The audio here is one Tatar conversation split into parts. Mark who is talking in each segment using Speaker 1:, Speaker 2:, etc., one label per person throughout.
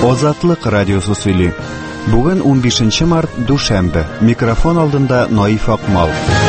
Speaker 1: Азатлык радиосы сөйли. Бүген 15 март, душәмбе. Микрофон алдында Наиф Акмал.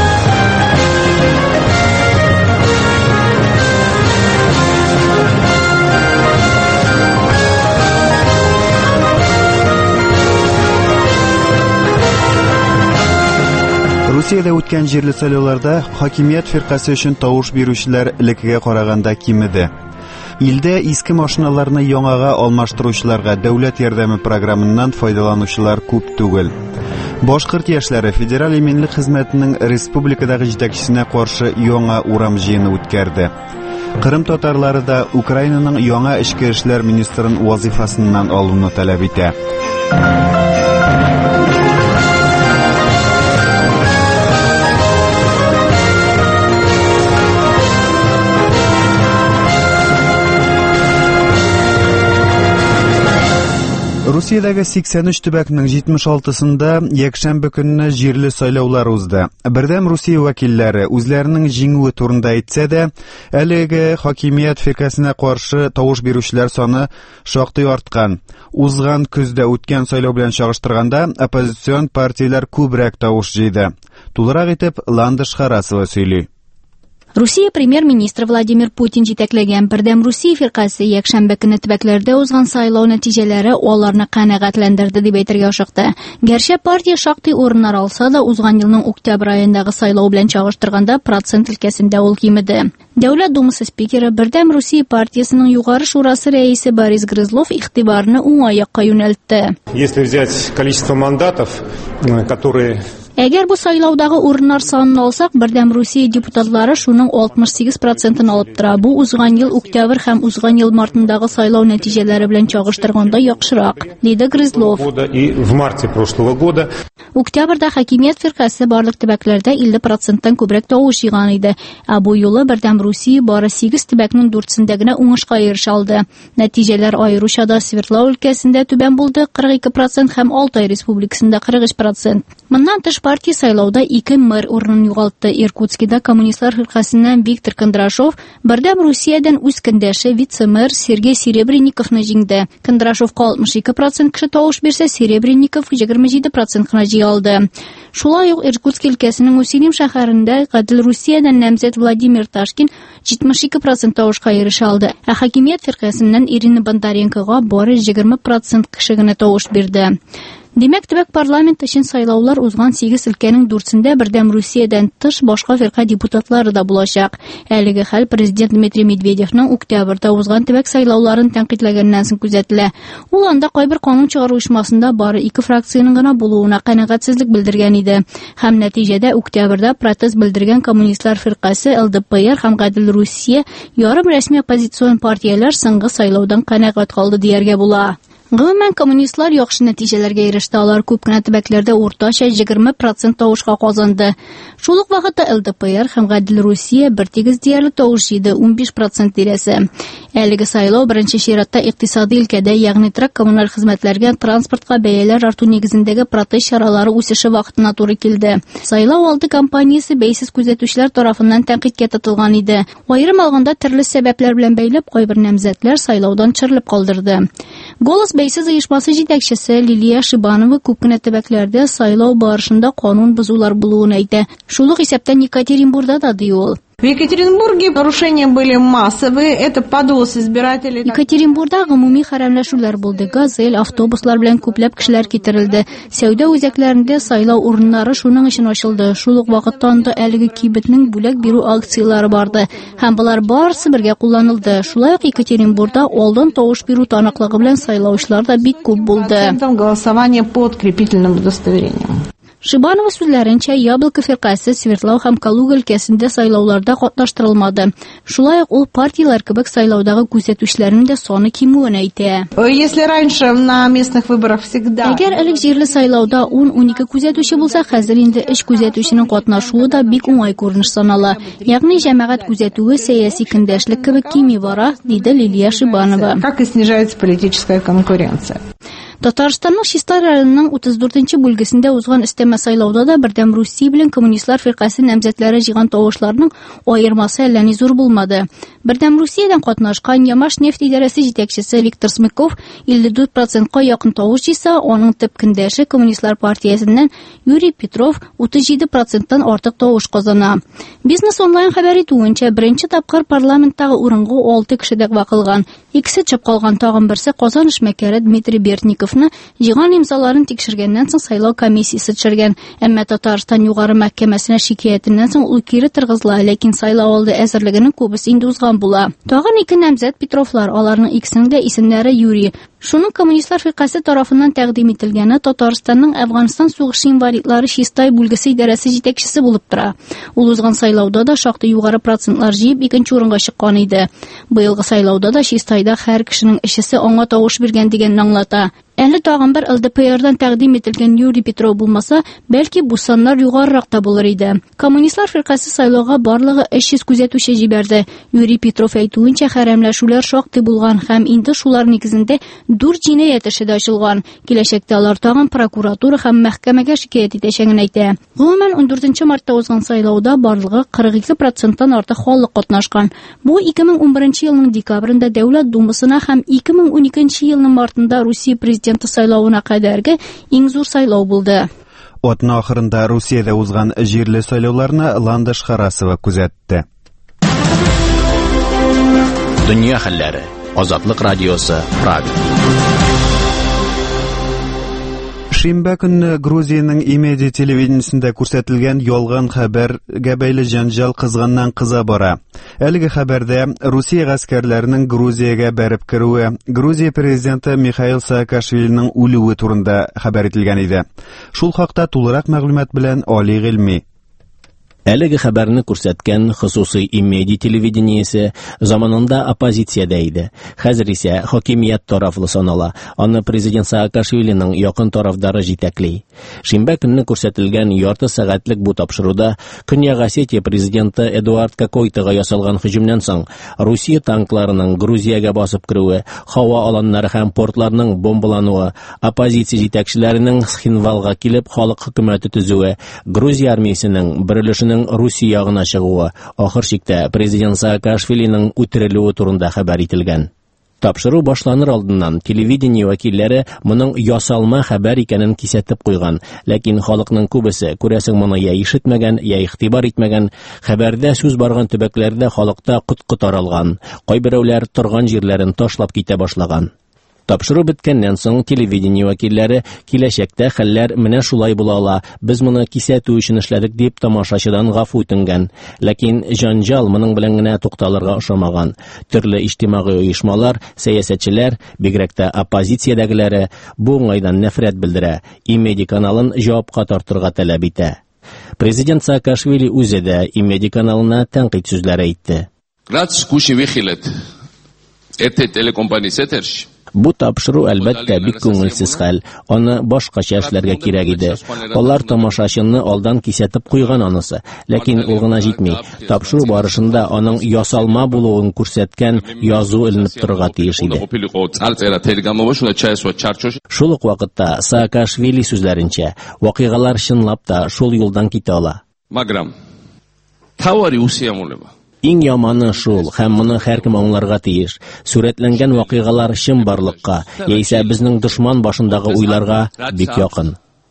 Speaker 1: Русиядә үткән җирле сайлауларда хакимият фиркасы өчен тавыш бирүчеләр элеккегә караганда кимеде. Илдә иске машиналарны яңага алмаштыручыларга дәүләт ярдәме программыннан файдаланучылар күп түгел. Башкорт яшьләре федераль иминлек хезмәтенең республикадагы җитәкчесенә каршы яңа урам җыены үткәрде. Кырым татарлары да Украинаның яңа эчке эшләр министрын вазифасыннан алуны таләп итә. Русиядәге 83 төбәкнең 76-сында якшәмбе көнне җирле сайлаулар узды. Бердәм Русия вәкилләре үзләренең җиңүе турында әйтсә дә, әлеге хакимият фиркасына каршы тавыш бирүчеләр саны шактый арткан. Узган көздә үткән сайлау белән чагыштырганда, оппозицион партияләр күбрәк тавыш җыйды. Тулырак итеп Ландыш Харасова сөйли.
Speaker 2: Русия премьер-министры Владимир Путин җитәкләгән Бердәм Русия фиркасы якшәмбе көнне төбәкләрдә узган сайлау нәтиҗәләре аларны канәгатьләндерде дип әйтергә ашыкты. Гәрчә партия шактый урыннар алса да, узган елның октябрь аендагы сайлау белән чагыштырганда процент өлкәсендә ул кимеде. Дәүләт Думасы спикеры Бердәм Русия партиясының югары шурасы рәисе Борис Грызлов игътибарны уңай якка юнәлтте.
Speaker 3: Если взять количество мандатов, которые
Speaker 2: Әгәр бу сайлаудагы урыннар санын алсак, Бердәм Русия депутатлары шуның 68%-ын алып тора. Бу узган ел октябрь һәм узган ел мартындагы сайлау нәтиҗәләре белән чагыштырганда яхшырак, диде Грызлов.
Speaker 3: И в марте прошлого года
Speaker 2: Октябрьдә хакимият фиркасы барлык төбәкләрдә 50%-тан күбрәк тавыш җыйган иде. Ә бу юлы Бердәм Русия бары 8 төбәкнең 4-сендә генә уңышка ирешә алды. Нәтиҗәләр аеруча да Свердлов өлкәсендә түбән булды 42% һәм Алтай республикасында 43%. Моннан тыш партия сайлауда 2 мэр урынын югалтты. Иркутскида коммунистлар фиркасыннан Виктор Кондрашов Бердәм Русиядән үз көндәше вице-мэр Сергей Серебренниковны җиңде. Кондрашовка 62% кеше тавыш бирсә, Серебренников 27% кына җыя алды. Шулай ук Иркутск өлкәсенең Усилим шәһәрендә Гадел Русиядән намзәт Владимир Ташкин 72% тавышка ирешә алды. Ә хакимият фиркасыннан Ирина Бондаренкога бары 20% кеше генә тавыш бирде. Димәк, төбәк парламент өчен сайлаулар узган 8 өлкәнең 4-сендә Бердәм Русиядән тыш башка фирка депутатлары да булачак. Әлеге хәл президент Дмитрий Медведевның октябрьдә узган төбәк сайлауларын тәнкыйтьләгәннән соң күзәтелә. Ул анда кайбер канун чыгару оешмасында бары 2 фракцияның гына булуына канәгатьсезлек белдергән иде. Һәм нәтиҗәдә октябрьдә протест белдергән коммунистлар фиркасы ЛДПР һәм Гадел Русия ярым рәсми оппозицион партияләр соңгы сайлаудан канәгать калды дияргә була. Гомумән коммунистлар яхшы нәтиҗәләргә иреште, алар күп кенә төбәкләрдә уртача 20% тавышка казанды. Шул ук вакытта ЛДПР һәм Гадел Русия бертигез диярлек тавыш җыйды, 15% тирәсе. Әлеге сайлау беренче чиратта икътисади өлкәдә, ягъни коммуналь хезмәтләргә, транспортка бәяләр арту нигезендәге протест чаралары үсеше вакытына туры килде. Сайлау алды кампаниясе бәйсез күзәтүчеләр тарафыннан тәнкыйтькә тотылган иде. Аерым алганда төрле сәбәпләр белән бәйләп кайбер намзәтләр сайлаудан чыгып калдырды. Голос бәйсез оешмасы җитәкчесе Лилия Шибанова күп кенә төбәкләрдә сайлау барышында канун бозулар булуын әйтә. Шул ук исәптән Екатеринбургда да ди ул.
Speaker 4: В Екатеринбурге нарушения были массовые, это подвоз избирателей.
Speaker 2: Екатеринбургда гомуми хәрәмләшүләр булды. Газель, автобуслар белән күпләп кешеләр китерелде. Сәүдә үзәкләрендә сайлау урыннары шуның өчен ачылды. Шул ук вакытта анда әлеге кибетнең бүләк бирү акциялары барды. Һәм булар барысы бергә кулланылды. Шулай ук Екатеринбургда алдан тавыш бирү таныклыгы белән сайлаучылар да бик күп булды.
Speaker 4: Голосование по подкрепительным удостоверениям.
Speaker 2: Шибанова сүзләренчә, Яблоко фиркасы Свердлов һәм Калуга өлкәсендә сайлауларда катнаштырылмады. Шулай ук ул партияләр кебек сайлаудагы күзәтүчеләрнең дә саны кимүен әйтә.
Speaker 4: Если раньше на местных выборах всегда
Speaker 2: Әгәр элек җирле сайлауда 10-12 күзәтүче булса, хәзер инде 3 күзәтүченең катнашуы да бик уңай күренеш санала. Ягъни җәмәгать күзәтүе сәяси көндәшлек кебек кими бара, диде Лилия Шибанова.
Speaker 4: Как и снижается политическая конкуренция.
Speaker 2: Татарстанның Чистай районының 34-нче бүлгесендә узган өстәмә сайлауда да бердәм Русия белән коммунистлар фиркасы намзәтләре җыйган тавышларның аермасы әллә ни зур булмады. Бердәм Русиядән катнашкан Ямаш нефть идарәсе җитәкчесе Виктор Смыков 54%-ка якын тавыш җыйса, аның төп көндәше коммунистлар партиясеннән Юрий Петров 37%-тан артык тавыш казана. Бизнес онлайн хәбәр итүенчә, беренче тапкыр парламенттагы урынга 6 кеше дәгъва кылган. Икесе чып калган, тагын берсе Казан эшмәкәре Дмитрий Бертниковны җыйган имзаларын тикшергәннән соң сайлау комиссиясе төшергән. Әмма Татарстан югары мәхкәмәсенә шикаятеннән соң ул кире торгызыла, ләкин сайлау алды әзерлегенең күбесе инде узган була. Тагын 2 намзәт Петровлар, аларның икесенең дә исемнәре Юрий. Шуның коммунистлар фиркасы тарафыннан тәкъдим ителгәне Татарстанның Әфганстан сугышы инвалидлары Чистай бүлгесе идарәсе җитәкчесе булып тора. Ул узган сайлауда да шактый югары процентлар җыеп 2нче урынга чыккан иде. Быелгы сайлауда да Чистайда һәр кешенең эшесе аңа тавыш биргән дигәнне аңлата. Әле тагын бер ЛДПРдан тәкъдим ителгән Юрий Петров булмаса, бәлки бу саннар югарырак та булыр иде. Коммунистлар фиркасы сайлауга барлыгы 300 күзәтүче җибәрде. Юрий Петров әйтүенчә, хәрәмләшүләр шактый булган һәм инде шулар нигезендә 4 җинаять эше дә ачылган. Киләчәктә алар тагын прокуратура һәм мәхкәмәгә шикаят итәчәген әйтә. Гомумән 14 мартта узган сайлауда барлыгы 42%-тан артык халык катнашкан. Бу 2011 елның декабрендә Дәүләт Думасына һәм 2012 елның мартында Русия президенты сайлауына кадәрге иң зур сайлау булды.
Speaker 1: Атна ахырында Русиядә узган җирле сайлауларны Ландыш Харасова күзәтте.
Speaker 5: Дөнья хәлләре. Азатлык радиосы, Прага.
Speaker 1: Шимбә көнне Грузиянең Имеди телевидениесендә күрсәтелгән ялган хәбәргә бәйле җанҗал кызганнан кыза бара. Әлеге хәбәрдә Русия гаскәрләренең Грузиягә бәреп керүе, Грузия президенты Михаил Саакашвилиның үлүе турында хәбәр ителгән иде. Шул хакта тулырак мәгълүмат белән Али Гыйльми.
Speaker 5: Әлеге хәбәрне күрсәткән хосусый Имеди телевидениесе заманында оппозициядә иде. Хәзер исә хакимият тарафлы санала. Аны президент Саакашвилиның якын тарафдары җитәкли. Шимбә көнне күрсәтелгән ярты сәгатьлек бу тапшыруда Көньяк Осетия президенты Эдуард Кокойтыга ясалган һөҗүмнән соң Русия танкларының Грузиягә басып керүе, һава аланнары һәм портларның бомбалануы, оппозиция җитәкчеләренең Схинвалга килеп халык хөкүмәте төзүе, Грузия армиясенең берлешенең Русия ягына чыгуы, ахыр чиктә президент Саакашвилиның үтерелүе турында хәбәр ителгән. Тапшыру башланыр алдыннан телевидение вәкилләре моның ясалма хәбәр икәнен кисәтеп куйган, ләкин халыкның күбесе күрәсең моны я ишетмәгән, я игътибар итмәгән. Хәбәрдә сүз барган төбәкләрдә халыкта кот-кот таралган, кайберәүләр торган җирләрен ташлап китә башлаган. Тапшыру беткәннән соң телевидение вәкилләре киләчәктә хәлләр менә шулай була ала, без моны кисәтү өчен эшләдек дип тамашачыдан гафу үтенгән. Ләкин җанҗал моның белән генә тукталырга ошамаган. Төрле иҗтимагый оешмалар, сәясәтчеләр, бигрәк тә оппозициядәгеләре бу уңайдан нәфрәт белдерә, Имеди каналын җавапка тартырга таләп итә. Президент Саакашвили үзе дә Имеди каналына тәнкыйть сүзләр әйтте. Бу тапшыру әлбәттә бик күңелсез хәл. Аны башкача эшләргә кирәк иде. Алар тамашачыны алдан кисәтеп куйган анысы. Ләкин ул гына җитми. Тапшыру барышында аның ясалма булуын күрсәткән язу эленеп торырга тиеш иде. Шул ук вакытта Саакашвили сүзләренчә, вакыйгалар чынлап та шул юлдан китә ала. Иң яманы шул, һәм моны һәркем аңларга тиеш. Сурәтләнгән вакыйгалар чын барлыкка, яисә безнең дошман башындагы уйларга бик якын.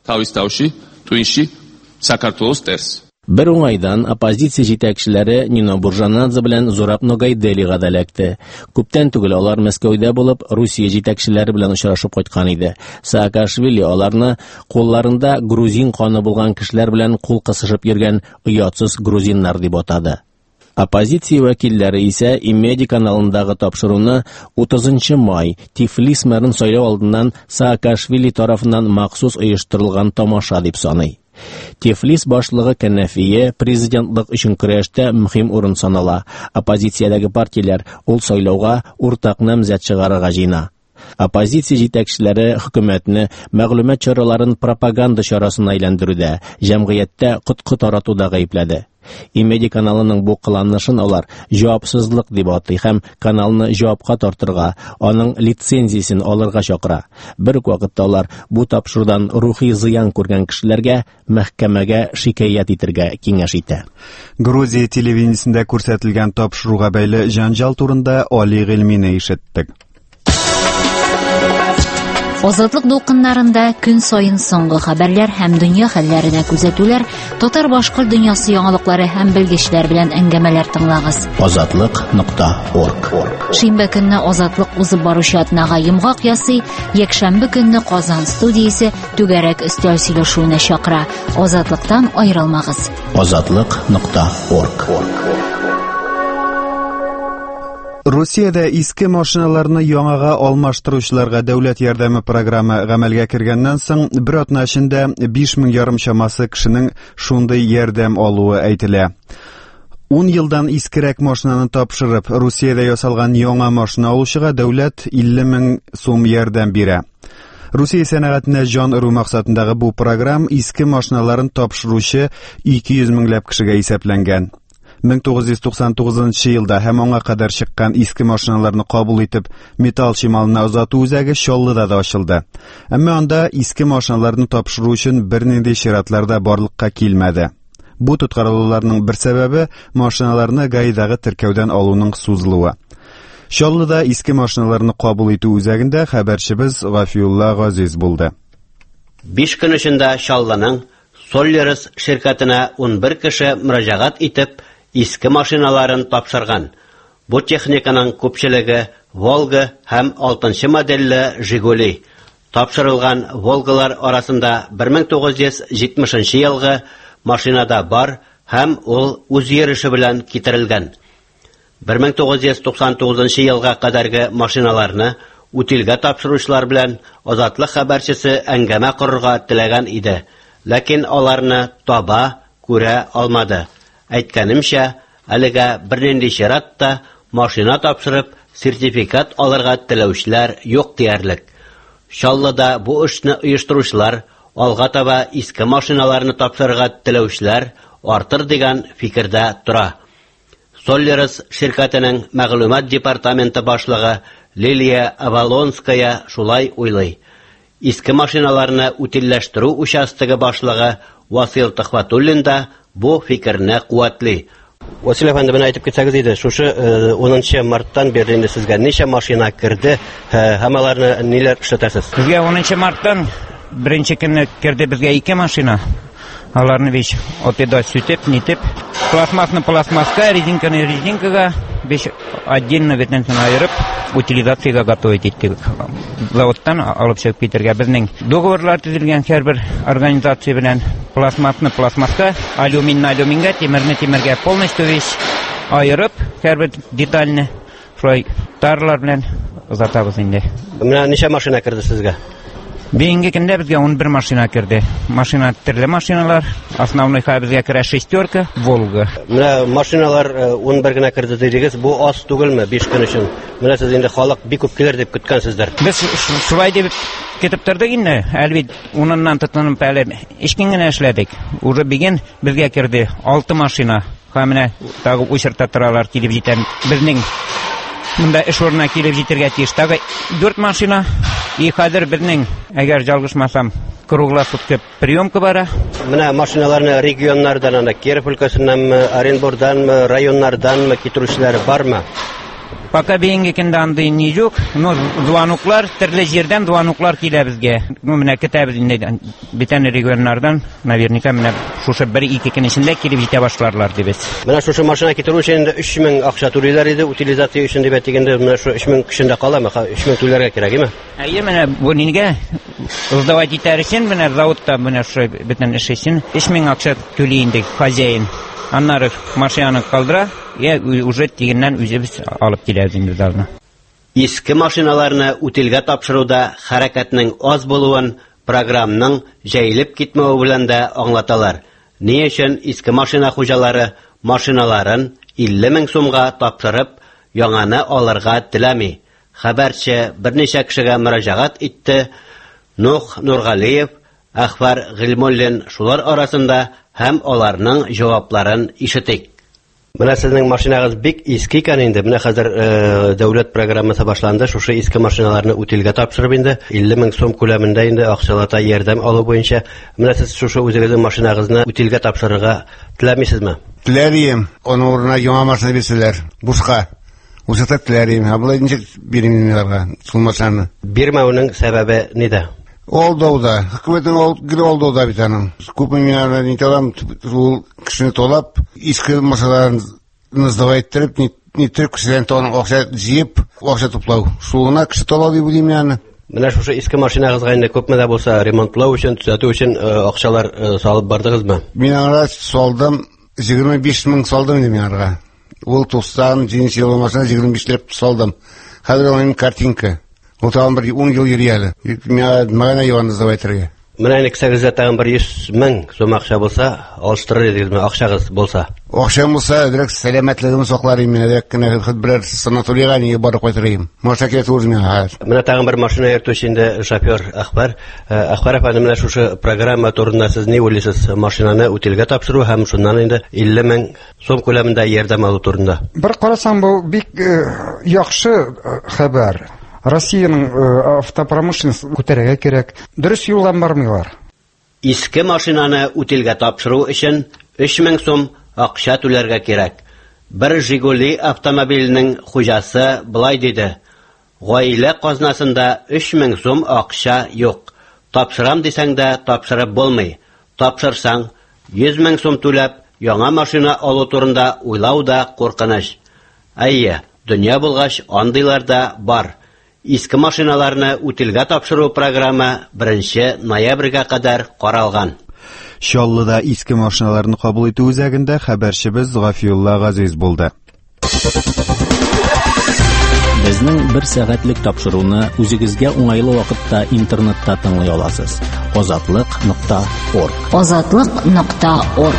Speaker 5: Бер уңайдан оппозиция җитәкчеләре Нино Буржанадзе белән Зураб Ногайделига да эләкте. Күптән түгел алар Мәскәүдә булып, Русия җитәкчеләре белән очрашып кайткан иде. Саакашвили аларны кулларында грузин каны булган кешеләр белән кул кысышып йөргән оятсыз грузиннар дип атады. Оппозиция вәкилләре исә Имеди каналындагы тапшыруны 30 май Тифлис мэрын сайлау алдыннан Саакашвили тарафыннан махсус оештырылган тамаша дип саный. Тифлис башлыгы Кәнәфие президентлык өчен көрәштә мөһим урын санала. Оппозициядәге партияләр ул сайлауга уртак намзәт чыгарырга җыена. Оппозиция җитәкчеләре хөкүмәтне мәгълүмат чараларын пропаганда чарасына әйләндерүдә, җәмгыятьтә кот-кот таратуда гаепләде. Имеди каналының бу кыланышын алар җавапсызлык дип атый һәм каналны җавапка тартырга, аның лицензиясен алырга чакыра. Бер үк вакытта алар бу тапшырудан рухи зыян күргән кешеләргә мәхкәмәгә шикаят итәргә киңәш итә.
Speaker 1: Грузия телевидениесендә күрсәтелгән тапшыруга бәйле җанҗал турында Али Гыйлмине ишеттек.
Speaker 6: Азатлык дулкыннарында күн сайын соңгы хәбәрләр һәм дөнья хәлләренә күзәтүләр, татар-башкорт дөньясы яңалыклары һәм белгечләр белән әңгәмәләр тыңлагыз.
Speaker 5: Азатлык.орг.
Speaker 6: Шимбә көнне Азатлык узып баручы атнага йомгак ясый, якшәмбе көнне Казан студиясе түгәрәк өстәл сөйләшүенә чакыра. Азатлыктан аерылмагыз.
Speaker 5: Азатлык.орг.
Speaker 1: Русиядә иске машиналарны яңага алмаштыручыларга дәүләт ярдәме программы гамәлгә кергәннән соң, бер атна эчендә 5000 ярым чамасы кешенең шундый ярдәм алуы әйтелә. 10 елдан искерәк машинаны тапшырып, Русиядә ясалган яңа машина алучыга дәүләт 50 000 сум ярдәм бирә. Русия сәнәгатенә җан өрү максатындагы бу программ иске машиналарын тапшыручы 200 меңләп кешегә исәпләнгән. 1999 елда һәм аңа кадәр чыккан иске машиналарны кабул итеп, металл чималына озату үзәге Чаллыда да ачылды. Әмма анда иске машиналарны тапшыру өчен бернинди шаратларда барлыкка килмәде. Бу тоткарлауларның бер сәбәбе машиналарны гаидагы теркәүдән алуның сузылуы. Чаллыда иске машиналарны кабул итү үзәгендә хәбәрчебез Гафиулла Газиз булды.
Speaker 7: 5 көн эчендә Чаллының Solyaris şirkatına 11 кеше мөрәҗәгать итеп иске машиналарын тапшырган. Бу техниканың күпчелеге Volga һәм 6нчы модельле Жигули. Тапшырылган Volgalар арасында 1970 елгы машинада бар һәм ул үз йөреше белән китерелгән. 1999 елга кадәрге машиналарны үтилгә тапшыручылар белән Азатлык хәбәрчесе әңгәмә корырга теләгән иде. Ләкин аларны таба, күрә алмады. Әйткәнемчә, әлегә бернинди шаратта машина тапшырып, сертификат алырга теләүчеләр юк диярлек. Чаллыда бу эшне оештыручылар алга таба иске машиналарны тапшырырга теләүчеләр артыр дигән фикердә тора. Solyaris şirkatының мәгълүмат департаменты башлыгы Лилия Авалонская шулай уйлый. Иске машиналарны утилләштерү участогы башлыгы Васил Тахватуллин да бу фикерне куәтли. Васил әфәнде, менә әйтеп китсәгез иде, шушы 10 марттан бері инде сезгә ничә машина керде, һәм аларны ниләр эшләтәсез?
Speaker 8: Безгә 10 марттан беренче көнне керде безгә 2 машина. Аларны вич отеда сүтеп, нитеп, пластмасска, резинкага, биш отдельно ветнен айырып, утилизациягә готовить иттек. Заводтан алып чыгып китергә безнең договорлар төзелгән һәрбер организация белән пластмасска, алюминга, темиргә полностью вич айырып, һәрбер детальны шулай тарлар белән озатабыз инде.
Speaker 7: Менә ничә машина керде сезгә?
Speaker 8: Бейінгі кінде бізге 11 машина керді. Машина түрлі машиналар, основной бізге кере 6-ка, Volga.
Speaker 7: Менә машиналар 11 генә керді дедегіз, бу аз түгелме 5 көн өчен? Менә сез инде халык бик күп килер дип көткәнсездер.
Speaker 8: Без шулай дип кетип тордык инде. Әлбит, уннан тотынып әле ишкен генә эшләдек. Уже биген безгә керде 6 машина. Һәм менә тагы учерта торалар килеп җитән. Безнең монда эш урынына килеп җитәргә тиеш. Тагы 4 машина. И хәзер безнең, әгәр җалгышмасам, круглосутка приемка бара.
Speaker 7: Менә машиналарны регионнардан, Киров өлкәсеннән, Оренбургдан, районнардан китерүчеләр бармы?
Speaker 8: Пока бейінгі кенде андай не жоқ, но звонуклар, түрлі жерден звонуклар келе бізге. Менә кетәбіз инде бетен регионнардан, наверняка менә шушы 1-2 көн эчендә килеп җитә башларлар дибез.
Speaker 7: Менә шушы машина китерү өчен 3000 акча түлиләр иде, утилизация өчен дип әйтгәндә, менә шу 3000 кешендә каламы? 3000 түләргә кирәкме?
Speaker 8: Әйе, менә бу нигә сдавать итәр өчен, менә заводта менә шу бетен эш өчен 3000 акча түли инде хозяин. Аннары машинаны калдыра, я уже тигеннән үзебез алып киләбез инде залны.
Speaker 7: Иске машиналарны үтилгә тапшыруда хәрәкәтнең аз булуын программның җәелеп китмәү белән дә аңлаталар. Ни өчен иске машина хуҗалары машиналарын 50 000 сумга тапшырып, яңаны алырга теләми? Хәбәрче берничә кешегә мөрәҗәгать итте. Нух Нургалиев Әхбар Гыйльмуллин шулар арасында һәм аларның җавапларын ишетик. Менә сезнең машинагыз бик иске икән инде. Менә хәзер дәүләт программасы башланды. Шушы иске машиналарны үтелгә тапшырып инде 50 мең сум күләмендә инде акчалата ярдәм алу буенча. Менә сез шушы үзегезнең машинагызны үтелгә тапшырырга теләмисезме?
Speaker 9: Теләйм. Оның орнына яңа машина бирсәләр. Бушка. Үзәтә теләйм. Абылай ничек бирмиләргә суммасаны?
Speaker 7: Бирмәүнең сәбәбе нидә?
Speaker 9: Олдауда. Хөкүмәтнең олдауда бит аның. Күп миллионнар ниталам ул кешене толап, иске машиналарын сдавай иттереп, нитрек кешедән тоның акча җыеп, акча туплау. Шуына кеше толау дип уйлыйм яны.
Speaker 7: Менә шушы иске машинагызга инде күпме дә булса ремонтлау өчен, төзәтү өчен акчалар салып бардыгызмы?
Speaker 9: Мин аңа салдым, 25 мең салдым инде миңарга. Ул 97 ел машина 25 леп салдым. Хәзер аның картинка. Ул тагын бер 10 ел йөри әле. Мәгәнә юан сдавай итәргә.
Speaker 7: Менә инде кесәгездә тагын 100 мең сум акча булса, алыштырыр идегезме, акчагыз булса?
Speaker 9: Акчам булса, директ сәламәтлегемне сакларым мин, директ кенә бер санаторийга нигә барып кайтырым. Машина кирәк түгел миңа.
Speaker 7: Менә тагын бер машина йөртүче инде шофер Әхбар. Әхбар әфәнде, менә шушы программа турында сез ни уйлыйсыз? Машинаны үтелгә тапшыру һәм шуннан инде 50 мең сум күләмендә ярдәм алу турында.
Speaker 10: Бер карасаң, бу бик яхшы хәбәр. Россиянең автопромышленность күтәрергә кирәк. Дөрес юлдан бармыйлар.
Speaker 7: Иске машинаны үтелгә тапшыру өчен 3000 сум акча түләргә кирәк. Бер Жигули автомобиленең хуҗасы булай диде: "Гаилә казнасында 3000 сум акча юк. Тапшырам дисәң дә тапшырып булмый. Тапшырсаң 100 мең сум түләп, яңа машина алу турында уйлау да куркыныч. Әйе, дөнья булгач андыйлар да бар. Иске машиналарны үтелгә тапшыру программа 1 ноябрьгә кадәр каралган."
Speaker 1: Чаллыда иске машиналарны кабул итү үзәгендә хәбәрчебез Гафиулла Газиз булды.
Speaker 5: Безнең 1 сәгатьлек тапшыруны үзегезгә уңайлы вакытта интернетта тыңлый аласыз. Озатлык.орг.
Speaker 6: Озатлык.орг.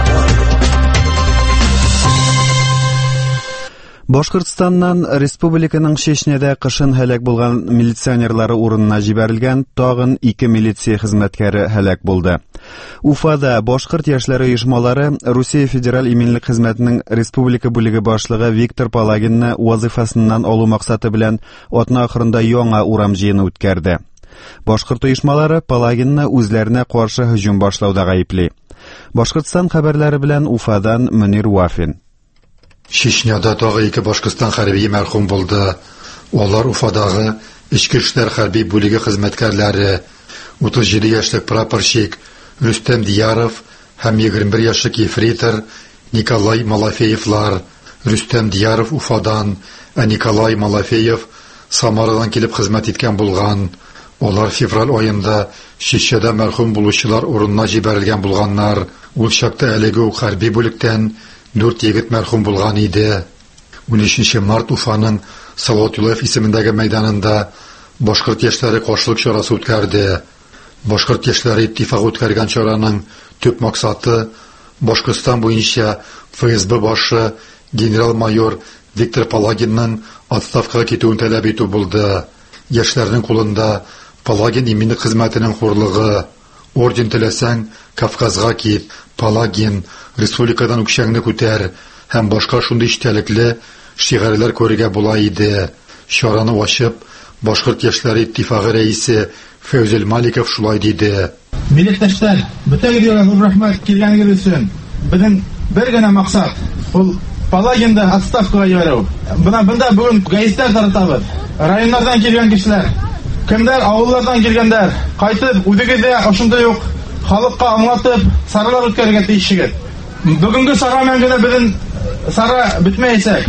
Speaker 1: Башкортстаннан республиканың Чечняда кышын һәлак булган милиционерлары урынына җибәрелгән тагын 2 милиция хезмәткәре һәлак булды. Уфада башкорт яшьләре оешмалары Русия федераль иминлек хезмәтенең республика бүлеге башлыгы Виктор Палагинны вазифасыннан алу максаты белән атна ахырында яңа урам җыены үткәрде. Башкорт оешмалары Палагинны үзләренә каршы һөҗүм башлауда гаепли. Башкортстан хәбәрләре белән Уфадан Мөнир Вафин.
Speaker 11: Чечняда тагы 2 Башкортстан хәрби мәрхүм булды. Алар Уфадагы Ички эшләр хәрби бүлеге хезмәткәрләре 37 яшьлек прапорщик Рустем Дияров һәм 21 яшьлек ефрейтор Николай Малафеевлар. Рустем Дияров Уфадан, ә Николай Малафеев Самарадан килеп хезмәт иткән булган. Алар февраль аенда Чечняда мәрхүм булучылар урынына җибәрелгән булганнар. Ул чакта әлеге хәрби бүлектән 4 егет мәрхүм булган иде. 13 март Уфаның Салават Юлаев исемендәге мәйданында башкорт яшьләре каршылык чарасы үткәрде. Башкорт яшьләре иттифагы үткәргән чараның төп максаты Башкортстан буенча ФСБ башы генерал-майор Виктор Палагинның отставкага китүен таләп итү булды. Яшьләрнең кулында Палагин иминлек хезмәтенең хурлыгы, орден теләсәң Кавказга кит, Палагин республикадан үкчәңне күтәр һәм башка шундый истәлекле шигырьләр күрергә була иде. Чараны ачып, башкорт яшьләре иттифагы рәисе Фәүзел Маликов шулай диде.
Speaker 12: Милләттәшләр, бөтәгезгә зур рәхмәт килгәнегез өчен. Безнең бер генә максат ул Палагинда отставкага җибәрү. Бunda бүген гәзитләр таратабыз. Районнардан килгән кешеләр, кемдер авыллардан килгәннәр, кайтып үзегездә ошында юк халыкка аңлатып, саралар үткәргә тиешсез. Бүгенге сара мәңгеле безнең сара бетмәйсәк,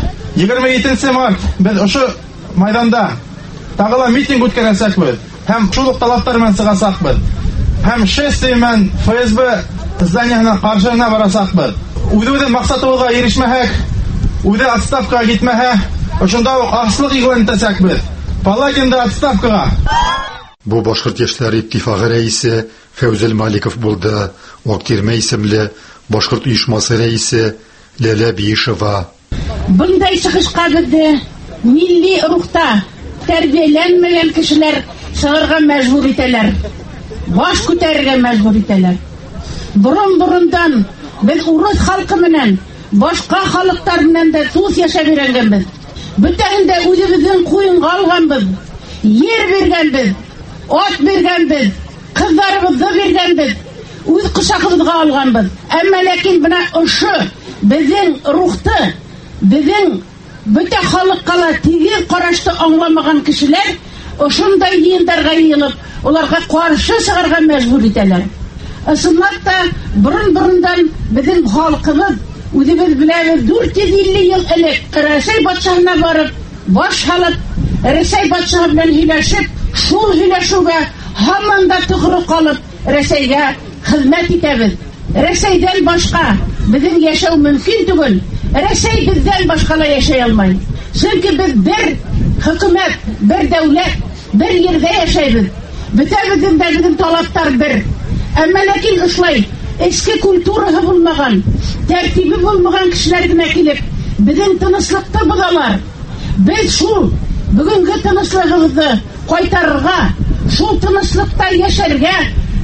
Speaker 12: 27 март без ошо майданда тагыла митинг үткәрәсәкбез һәм шул талаптар белән сыгасакбыз. Һәм шествие белән ФСБ зданиесына каршына барасакбыз. Үзебезнең максатыбызга ирешмәһәк, үзе отставкага китмәһә, ошонда ук аслык игълан итәсәкбез. Палагинда отставкага.
Speaker 11: Бу башкорт яшьләре иттифагы рәисе Фәүзел Маликов булды. Вактирмә исемле башкорт оешмасы рәисе Ләлә Биишева.
Speaker 13: Bunday чыгышка безне милли рухта тәрбияләнмәгән кешеләр чыгарга мәҗбүр итәләр. баш күтәрергә мәҗбүр итәләр. Борын-борындан без урыс халкы менән, башка халыктар менән дә тус яшәп йөргәнбез. Бүтән дә үзебезнең куенга алганбыз, йер биргәнбез, ат биргәнбез, кызларыбызны биргәнбез, үз кушагыбызга алганбыз. Әмма ләкин менә ошо безнең рухты, безнең бүтән халыкка тигез карашты аңламаган кешеләр ошондай йыендарга йыелып, уларга каршы чыгарга мәҗбүр итәләр. Ысынлап та борын-борындан безнең халкыбыз үзебез беләбез 450 ел элек Рәсәй патшасына барып, баш алып, Рәсәй патшасы белән һөйләшеп, шул һөйләшүгә һаман да тугры калып, Рәсәйгә хезмәт итәбез. Рәсәйдән башка безнең яшәү мөмкин түгел. Рәсәй бездән башкала яшәй алмый. Чөнки без бер хөкүмәт, бер дәүләт, бер йөрдә яшәйбез. Бөтәбезнең дә безнең талаптар бер. Әмма ләкин ошлай эчке культурасы булмаган, тәртибе булмаган кешеләр генә килеп, безнең тынычлыкты бозалар. Без шул бүгенге тынычлыгыбызны кайтарырга, шул тынычлыкта яшәргә,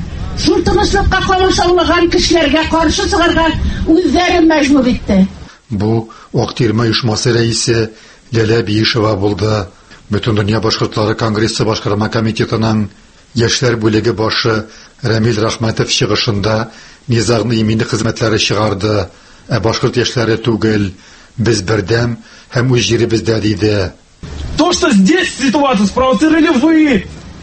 Speaker 13: шул тынычлыкка калышаулаган кешеләргә каршы чыгарга үзләре мәҗбүр итте.
Speaker 11: Бу Актирма оешмасы рәисе Ләлә Биишева булды. Бөтен дөнья башкортлары конгрессы башкарма комитетының яшьләр бүлеге башы Рамил Рахматов чыгышында низагъны иминле хезмәтләре чыгарды. Башкорт яшьләре түгел, без бердәм һәм үз җиребездә диде.
Speaker 12: То, что здесь ситуацию спровоцировали вы.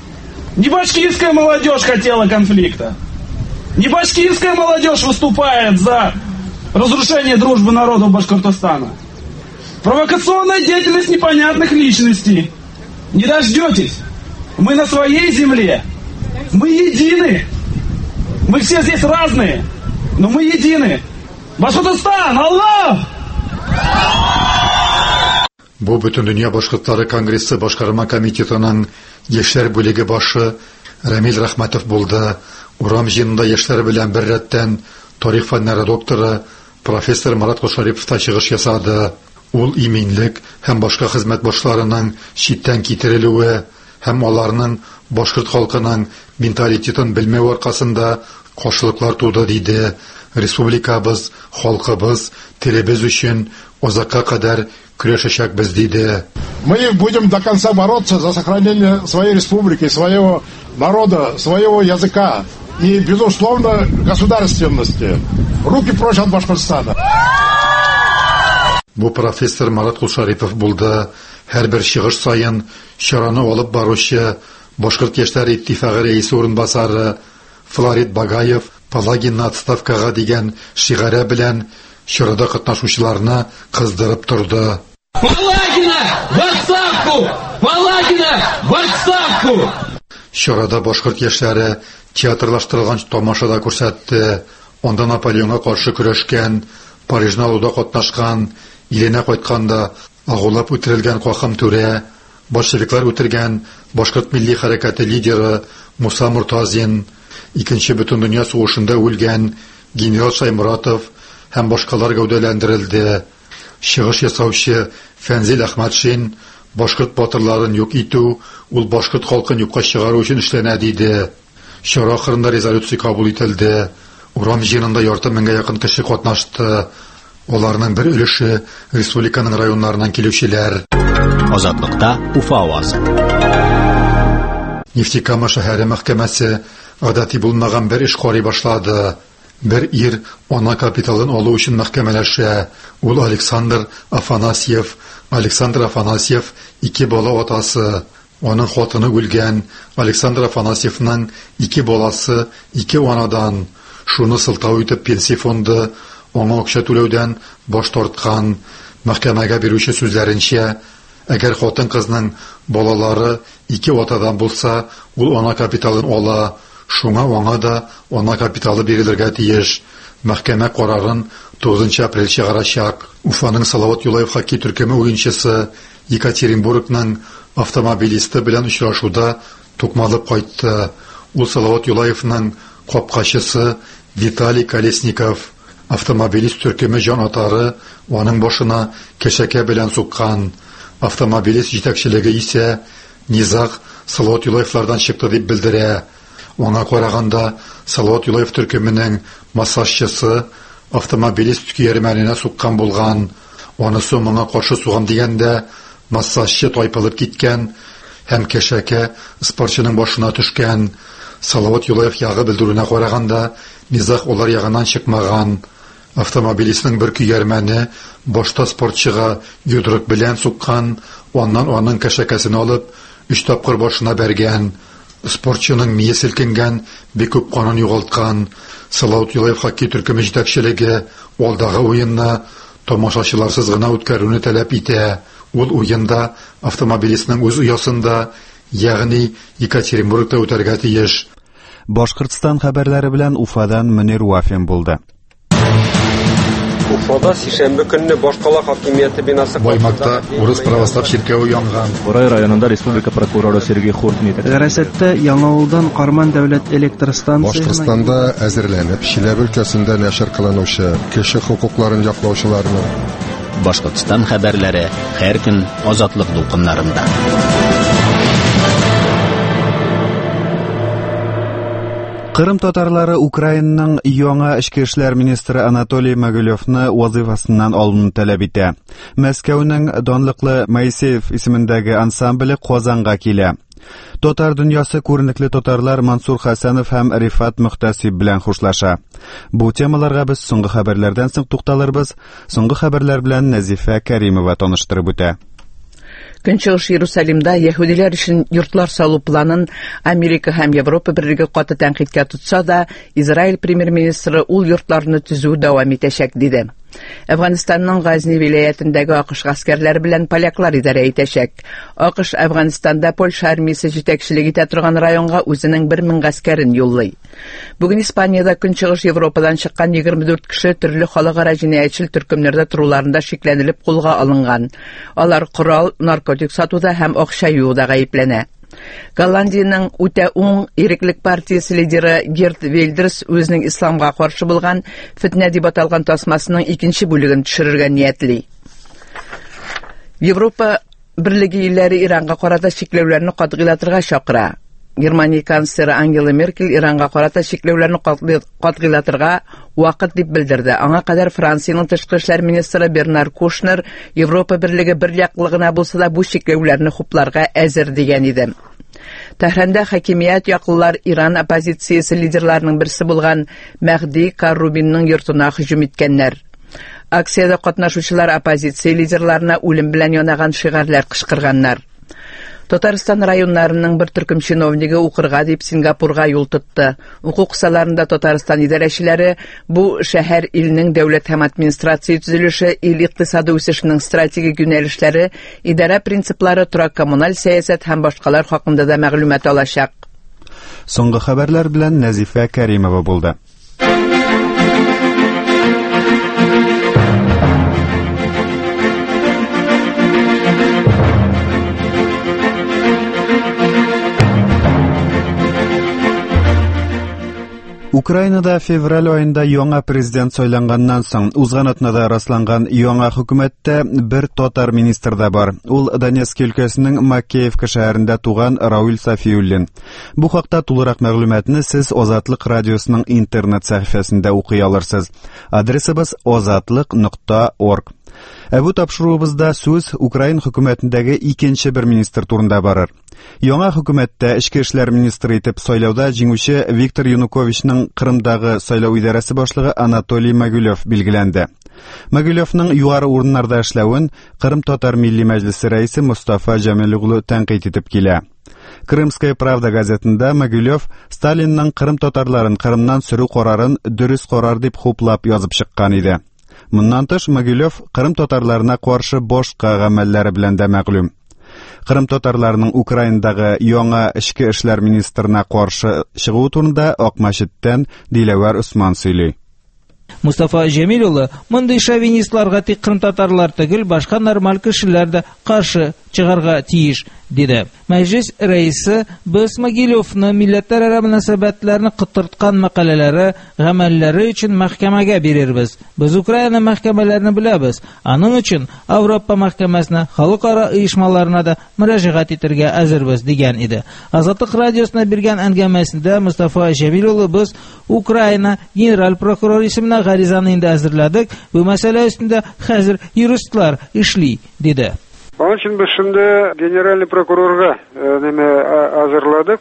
Speaker 12: Не башкирская молодежь хотела конфликта. Не башкирская молодежь выступает за разрушение дружбы народов Башкортостана. Провокационная деятельность непонятных личностей. Не дождетесь. Мы на своей земле. Мы едины. Мы все здесь разные, но мы едины. Башкортостан, Аллах!
Speaker 11: Бу бөтен дөнья башкортлары конгрессы башкарма комитетының яшьләр бүлеге башы Рамил Рахматов булды. Урам җыенында яшьләр белән бер рәттән тарих фәннәре докторы профессор Марат Кошарипов та чыгыш ясады. Ул иминлек һәм башка хезмәт башларының читтән китерелүе һәм аларның башкорт халкының менталитетын белмәү аркасында каршылыклар туды диде. Республикабыз, халкыбыз, телебез өчен озакка кадәр көрәшәчәкбез диде.
Speaker 14: Мы будем до конца бороться за сохранение своей республики, своего народа, своего языка и, безусловно, государственности. Руки прочь от Башкортостана.
Speaker 11: Бу профессор Марат Кушарипов булды. Һәр бер чыгыш сайын чараны алып баручы Башкорт яшьләр иттифагы рәисе урынбасары Флорид Багаев Палагинны отставкага дигән шигаре белән чарада катнашучыларны кыздырып торды.
Speaker 15: Палагина в отставку! Палагина в отставку!
Speaker 11: Чарада башкорт яшьләре театрлаштырылган тамашада күрсәтте. Анда Наполеонга каршы көрәшкән, Парижда уда катнашкан, иленә кайтканда агулап үтерелгән Кахым түрә, большевиклар үтергән Башкорт милли хәрәкәте лидеры Муса Муртазин, икенче бөтен дөнья сугышында үлгән генерал Шаймуратов һәм башкалар гәүдәләндерелде. Чыгыш ясаучы Фәнзил Әхмәтшин башкорт батырларын юк итү, ул башкорт халкын юкка чыгару өчен эшләнә диде. Чара ахырында резолюция кабул ителде. Урам җыенында ярты меңгә якын кеше катнашты. Аларның бер өлеше республиканың районнарыннан килүчеләр.
Speaker 5: Азатлыкта Уфа авазы.
Speaker 11: Нефтекама шәһәре мәхкәмәсе гадәти булмаган бер эш карый башлады. Бер ир ана капиталын алу өчен мәхкәмәләшә. Ул Александр Афанасьев. Александр Афанасьев ике бала атасы. Аның хатыны үлгән. Александр Афанасьевның ике баласы ике анадан. Шуны сылтау итеп пенсия фонды аңа акча түләүдән баш тарткан. Мәхкәмәгә бирүче сүзләренчә, әгәр хатын-кызның балалары ике атадан булса, ул ана капиталын ала. Шуңа аңа да ана капиталы бирелергә тиеш. Мәхкәмә карарын 9 апрель чыгарачак. Уфаның Салават Юлаев хоккей төркеме уенчысы Екатеринбургның автомобилисты белән очрашуда тукмалып кайтты. Ул Салават Юлаевның капкачысы Виталий Колесников. Автомобилист төркеме җан атары аның башына кешәкә белән суккан. Автомобилист җитәкчелеге исә низаг Салават Юлаевлардан чыкты дип белдерә. Аңа караганда Салават Юлаев төркеменең массажчысы автомобилист киермәленә суккан булган. Анысы моңа каршы сугам дигәндә массажчы тайпылып киткән һәм кешәкә спортчының башына төшкән. Салават Юлаев ягы белдерүенә караганда низах олар ягыннан чыкмаган. Автомобилистның бер киермәне башта спортчыга йодрык белән суккан, аннан аның кешәкәсен алып 3 тапкыр башына бәргән. Спортчының мие селкенгән, бик күп канын югалткан. Салават Юлаев хоккей төркеме җитәкчелеге алдагы уенны тамашачыларсыз гына үткәрүне таләп итә. Ул уенда автомобилистның үз уясында, ягъни Екатеринбургта үтәргә тиеш.
Speaker 1: Башкортстан хәбәрләре белән Уфадан Мөнир Вафин булды.
Speaker 16: Уфада сишәмбе көнне Башкала хакимияте бинасы
Speaker 11: Баймакта Урыс православ чиркәве янган.
Speaker 17: Борай районында республика прокуроры Сергей Хуртин итә.
Speaker 18: Гәрәсәттә Яңавылдан Карман дәүләт электр станциясе
Speaker 19: Башкортстанда әзерләнеп, Чиләбе өлкәсендә нәшер кылынучы кеше хукукларын яклаучыларны.
Speaker 5: Башкортстан хәбәрләре һәр көн азатлык дулкыннарында.
Speaker 1: Кырым татарлары Украинаның яңа эчке эшләр министры Анатолий Могилевны вазифасыннан алуны таләп итә. Мәскәүнең данлыклы Моисеев исемендәге ансамбле Казанга килә. Татар дөньясы күренекле татарлар Мансур Хәсәнов һәм Рифат Мөхтәсиб белән хушлаша. Бу темаларга без соңгы хәбәрләрдән соң тукталырбыз. Соңгы хәбәрләр белән Назифа Кәримова таныштырып үтә.
Speaker 20: Көнчыгыш Иерусалимда яһүдиләр өчен йортлар салу планын Америка һәм Европа берлеге каты тәнкыйтькә тотса да, Израиль премьер-министры ул йортларны төзү дәвам итәчәк диде. Әфганстанның Газни вилаятендәге АКШ гаскәрләре белән поляклар идарә итәчәк. АКШ Әфганстанда Польша армиясе җитәкчелек итә торган районга үзенең 1000 гаскәрен юллый. Бүген Испаниядә Көнчыгыш Европадан чыккан 24 кеше төрле халыкара җинаятьчел төркемнәрдә торуларында шикләнелеп кулга алынган. Алар корал, наркотик сатуда һәм акча юуда гаепләнә. Голландиянең үтә уң иреклек партиясе лидеры Герт Вильдерс үзенең исламга каршы булган фитнә дип аталган тасмасының 2нче бүлеген төшерергә ниятли. Европа берлеге илләре Иранга карата шикләүләрне катгыйлатырга чакыра. Германия канцлеры Ангела Меркель Иранга карата шикләүләрне катгыйлатырга вакыт дип белдерде. Аңа кадәр Франциянең тышкы эшләр министры Бернар Кушнер Европа берлеге берьяклыгына булса да бу шикләүләрне хупларга әзер дигән иде. Тәһранда хакимият яклылар Иран оппозициясе лидерларының берсе булган Мәхди Каррубинның йортына һөҗүм иткәннәр. Акциядә катнашучылар оппозиция лидерларына үлем белән янаган шигарләр кычкырганнар. Татарстан районнарының бер төркем чиновнигы укырга дип Сингапурга юл тотты. Уку кысаларында Татарстан идарәчеләре бу шәһәр илнең дәүләт һәм администрация төзелеше, ил икътисады үсешенең стратегик юнәлешләре, идара принциплары, торак коммуналь сәясәт һәм башкалар хакында да мәгълүмат алачак.
Speaker 1: Соңгы хәбәрләр белән Назифа Кәримова булды. Украинада февраль айында яңа президент сайланганнан соң узган атнада расланган яңа хөкүмәттә бер татар министр да бар. Ул Донецк өлкәсенең Макеевка шәһәрендә туган Рауль Сафиуллин. Бу хакта тулырак мәгълүматны сез Азатлык радиосының интернет сәхифәсендә укый алырсыз. Адресыбыз azatlyk.org. Бу тапшыруыбызда сүз Украин хөкүмәтендәге икенче бер министр турында барыр. Яңа хөкүмәттә эчке эшләр министры итеп сайлауда җиңүче Виктор Януковичның Кырымдагы сайлау идарәсе башлыгы Анатолий Могилев билгеләнде. Могилевның югары урыннарда эшләвен Кырым татар милли мәҗлесе рәисе Мустафа Җәмил тәнкыйть итеп килә. Крымская правда газетында Могилев Сталинның Кырым татарларын Кырымнан сөрү карарын дөрес карар дип хуплап язып чыккан иде. Моннан тыш Могилев Кырым татарларына каршы башка гамәлләре белән дә мәгълүм. Кырым татарларының Украиндагы яңа эчке эшләр министрына каршы чыгу турында Акмашиттан Диләвар Усман сөйли.
Speaker 21: Мустафа Җәмил улы мондый шовинистларга тик Кырым татарлар түгел, башка нормаль кешеләр дә каршы чыгарга тиеш, диде. Мәҗлес рәисе без Могилевны милләтләр мөнәсәбәтләрне кытырткан мәкаләләре, гамәлләре өчен мәхкәмәгә бирербез. Без Украина мәхкәмәләрен беләбез. Аның өчен Европа мәхкәмәсенә, халыкара оешмаларына да мөрәҗәгать итәргә әзербез дигән иде. Азатлык радиосына биргән әңгәмәсендә Мустафа Җәмил улы без Украина генераль прокуроры исеменә гаризаны инде әзерләдек. Бу мәсьәлә өстендә хәзер юристлар эшли, диде.
Speaker 3: Onun için biz şimdi Genel Prokuror'a hazırladık.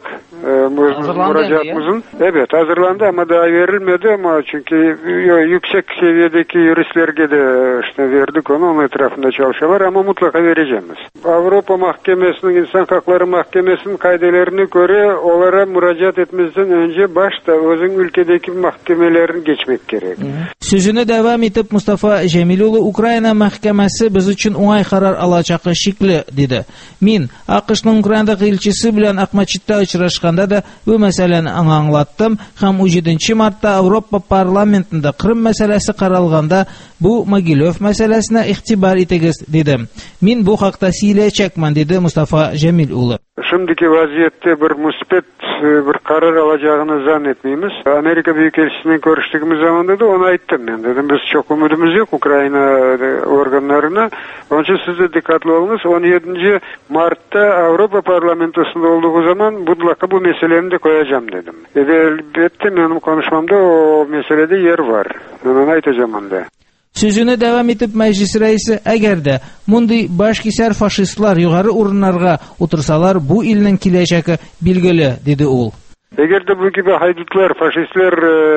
Speaker 3: Müracaatımızın. Evet, hazırlandı ama daha verilmedi ama çünkü yüksek seviyedeki juristlerge de işte verdik onu, onun etrafında çalışıyorlar ama mutlaka vereceğiz. Avrupa Mahkemesi'nin, İnsan Hakları Mahkemesi'nin kaidelerine göre onlara müracaat etmezden önce başta özün ülkedeki mahkemelerin geçmek gerek.
Speaker 21: Sözünü devam etip Mustafa Cemiloğlu, Ukrayna Mahkemesi biz için uğay karar alacak şekli dedi. Min AQShның Ukraynadagi elchisi bilan Aqmachitda uchrashganda da bu masalani anglattım. Ham 17 martda Avropa parlamentida Qrim masalasi qaralganda bu Mogilev masalasına ihtibar etiniz dedim. Min bu haqda söyleyecekman dedi Mustafa Cemil ulu.
Speaker 3: Şimdiki vaziyette bir müspet bir karar alacağını zannetmeyimiz. Amerika Büyükelçisi'nin görüştüğümüz zamanda da ona ettim ben. Dedim biz çok umudumuz yok Ukrayna organlarına. Onun için siz de dikkatli olunuz. 17 Mart'ta Avrupa Parlamentosu'nda olduğu zaman mutlaka bu meseleni de koyacağım dedim. Elbette benim konuşmamda o meselede yer var. Ben ona aytacağım onda.
Speaker 21: Sözünü devam etip meclis reisi əgər munday başkesər faşistlar yuqarı urunlarga otursalar bu ilnin kiləcəki bilgili dedi ol.
Speaker 3: Eğer de bu gibi haydutlar, faşistler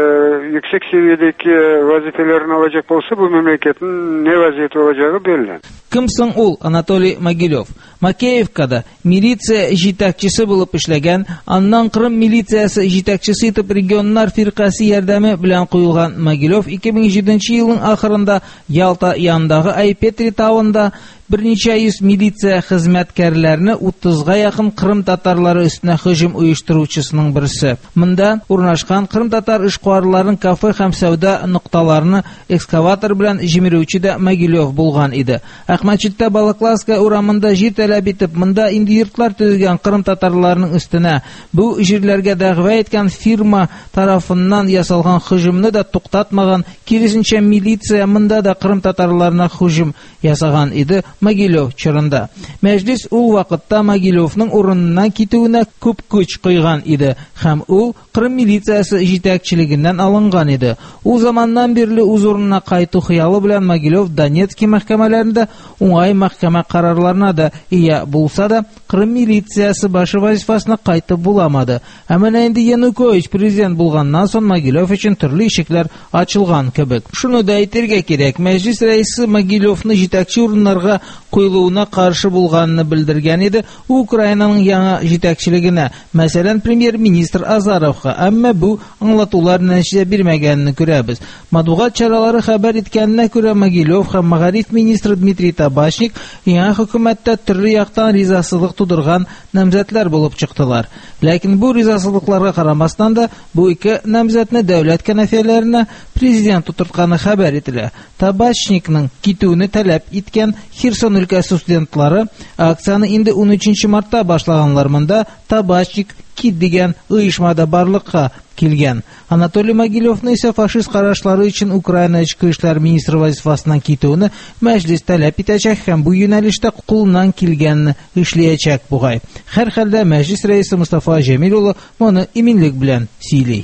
Speaker 3: yüksek seviyedeki vazifelerini alacak olsa bu memleketin ne vaziyeti olacağı belli.
Speaker 21: Kimsin ol Anatoly Mogilev? Makeyevkada militsiya җитәкчесе булып эшләгән, аннан Qrim militsiyasi җитәкчесе итеп регионнар фиркасы ярдәме белән куелган Mogilev 2007 елның ахырында Ялта янындагы Айпетри тауында берничә йөз милиция хезмәткәрләрне 30-га якын Qrim татарлары өстенә һөҗүм оештыручысының берсе. Монда урнашкан Qrim татар эшкуарларын кафе һәм сәүдә нукталарını экскаватор белән җимерүче дә Mogilev булган иде. Aqmachitda Balaklaska урамында җир таләп итеп, монда инде йортлар төзегән Qrim татарларының өстенә бу җирләргә дәгъва иткән фирма тарафыннан ясалган һөҗүмне дә туктатмаган, киресенчә милиция монда да Qrim татарларына һөҗүм ясаган иде. Mogilev чорында. Мәҗлис ул вакытта Mogilevның урыныннан китүенә күп көч куйган иде һәм ул Qrim милициясе җитәкчелегеннән алынган иде. Ул заманнан бирле үз урынына кайту хыялы белән Mogilev Донецк мәхкәмәләрендә уңай мәхкәмә карарларына да ия булса да Qrim милициясе башы вазифасына кайтып буламады. Әмма инде Янукович президент булганнан соң Mogilev өчен төрле ишекләр ачылган кебек. Шуны да әйтергә кирәк, мәҗлис рәисе Mogilevны җитәкче урыннарга куелуына каршы булганны белдергән иде Украинаның яңа җитәкчелегенә, мәсәлән премьер-министр Азаровка, әмма бу аңлатулар нәтиҗә бирмәгәнне күрәбез. Матбугат чаралары хәбәр иткәненә күрә Mogilev һәм Мәгариф министры Дмитрий Табачник яңа хөкүмәттә төрле яктан ризасызлык тудырган намзәтләр булып чыктылар. Ләкин бу ризасызлыкларга карамастан да бу ике намзәтне дәүләт кәнәфияләренә президент тутыртканы хәбәр ителә. Табачникның китүне таләп иткән Херсон өлкәсе студентлары акцияны инде 13 мартта башлаганлар. Монда Табачник кит дигән оешмада барлыкка килгән. Анатолий Mogilevны исә фашист карашлары өчен Украина ички эшләр министры вазифасыннан китүне мәҗлис таләп итәчәк һәм бу юнәлештә кулыннан килгәнне эшләячәк бугай. Һәр хәлдә мәҗлис рәисе Мустафа Җәмил улы моны иминлек белән сөйли.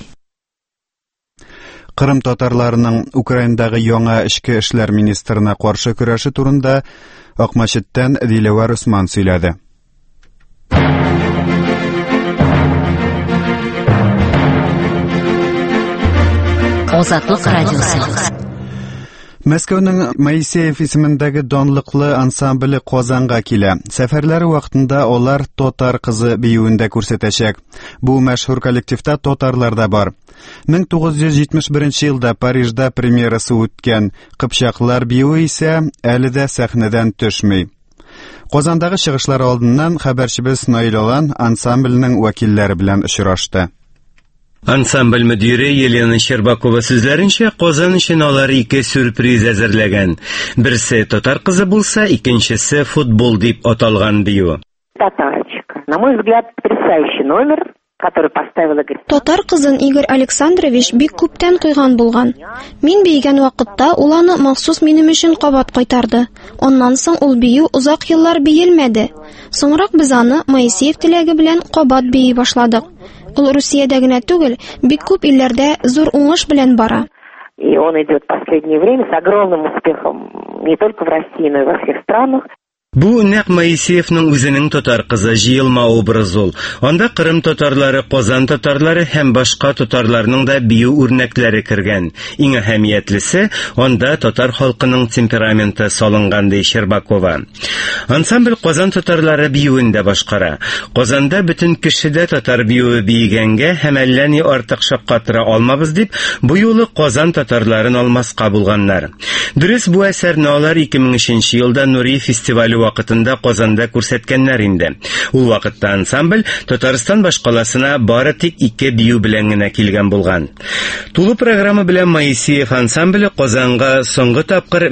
Speaker 1: Qrim татарларының Украиндагы яңа эчке эшләр министрына каршы көрәше турында Aqmachitdan Диләвар Усман сөйләде.
Speaker 6: Азатлык радиосы.
Speaker 1: Мәскәүнең Моисеев исемендәге данлыклы ансамбле Казанга килә. Сәфәрләре вакытында алар Татар кызы биюендә күрсәтәчәк. Бу мәшһүр коллективта татарлар да бар. 1971 елда Парижда премьерасы үткән Кыпчаклар биюе исә әле дә сәхнәдән төшми. Казандагы чыгышлар алдыннан хәбәрчебез Наил Алан ансамбльнең вәкилләре белән очрашты.
Speaker 22: Ансамбль мөдире Елена Щербакова сүзләренчә, Казан өчен алар ике сюрприз әзерләгән. Берсе татар кызы булса, икенчесе футбол дип аталган бию.
Speaker 23: Татарочка.
Speaker 2: На мой взгляд, потрясающий номер, который поставила Игорь.
Speaker 4: Татар кызын Игорь Александрович бик күптән куйган булган. Мин бейгән вакытта ул аны махсус минем өчен кабат кайтарды. Аннан соң ул бию узак еллар биелмәде. Соңрак біз аны Моисеев теләге белән кабат бии башладык. Ул Русиядә генә түгел, бик күп илләрдә зур уңыш белән бара.
Speaker 2: И он идет в последнее время с огромным успехом не только в России, но и во всех странах.
Speaker 22: Бу нәкъ Моисеевның үзенең татар кызы җыелма образы ул. Анда Кырым татарлары, Казан татарлары һәм башка татарларның да бию үрнәкләре кергән. Иң әһәмиятлесе, анда татар халкының темпераменты салынган ди Щербакова. Ансамбль Казан татарлары биюендә башкара. Казанда бөтен кеше дә татар биюе биегәнгә һәм әллә ни артык шаккатыра алмабыз дип, бу юлы Казан татарларын алмаска булганнар. Дөрес, бу әсәрне алар 2003 елда Нури фестивале вакытында Казанда күрсәткәннәр инде. Ул вакытта ансамбль Татарстан башкаласына бары тик 2 бию белән генә килгән булган. Тулы программа белән Моисеев ансамбле Казанга соңгы тапкыр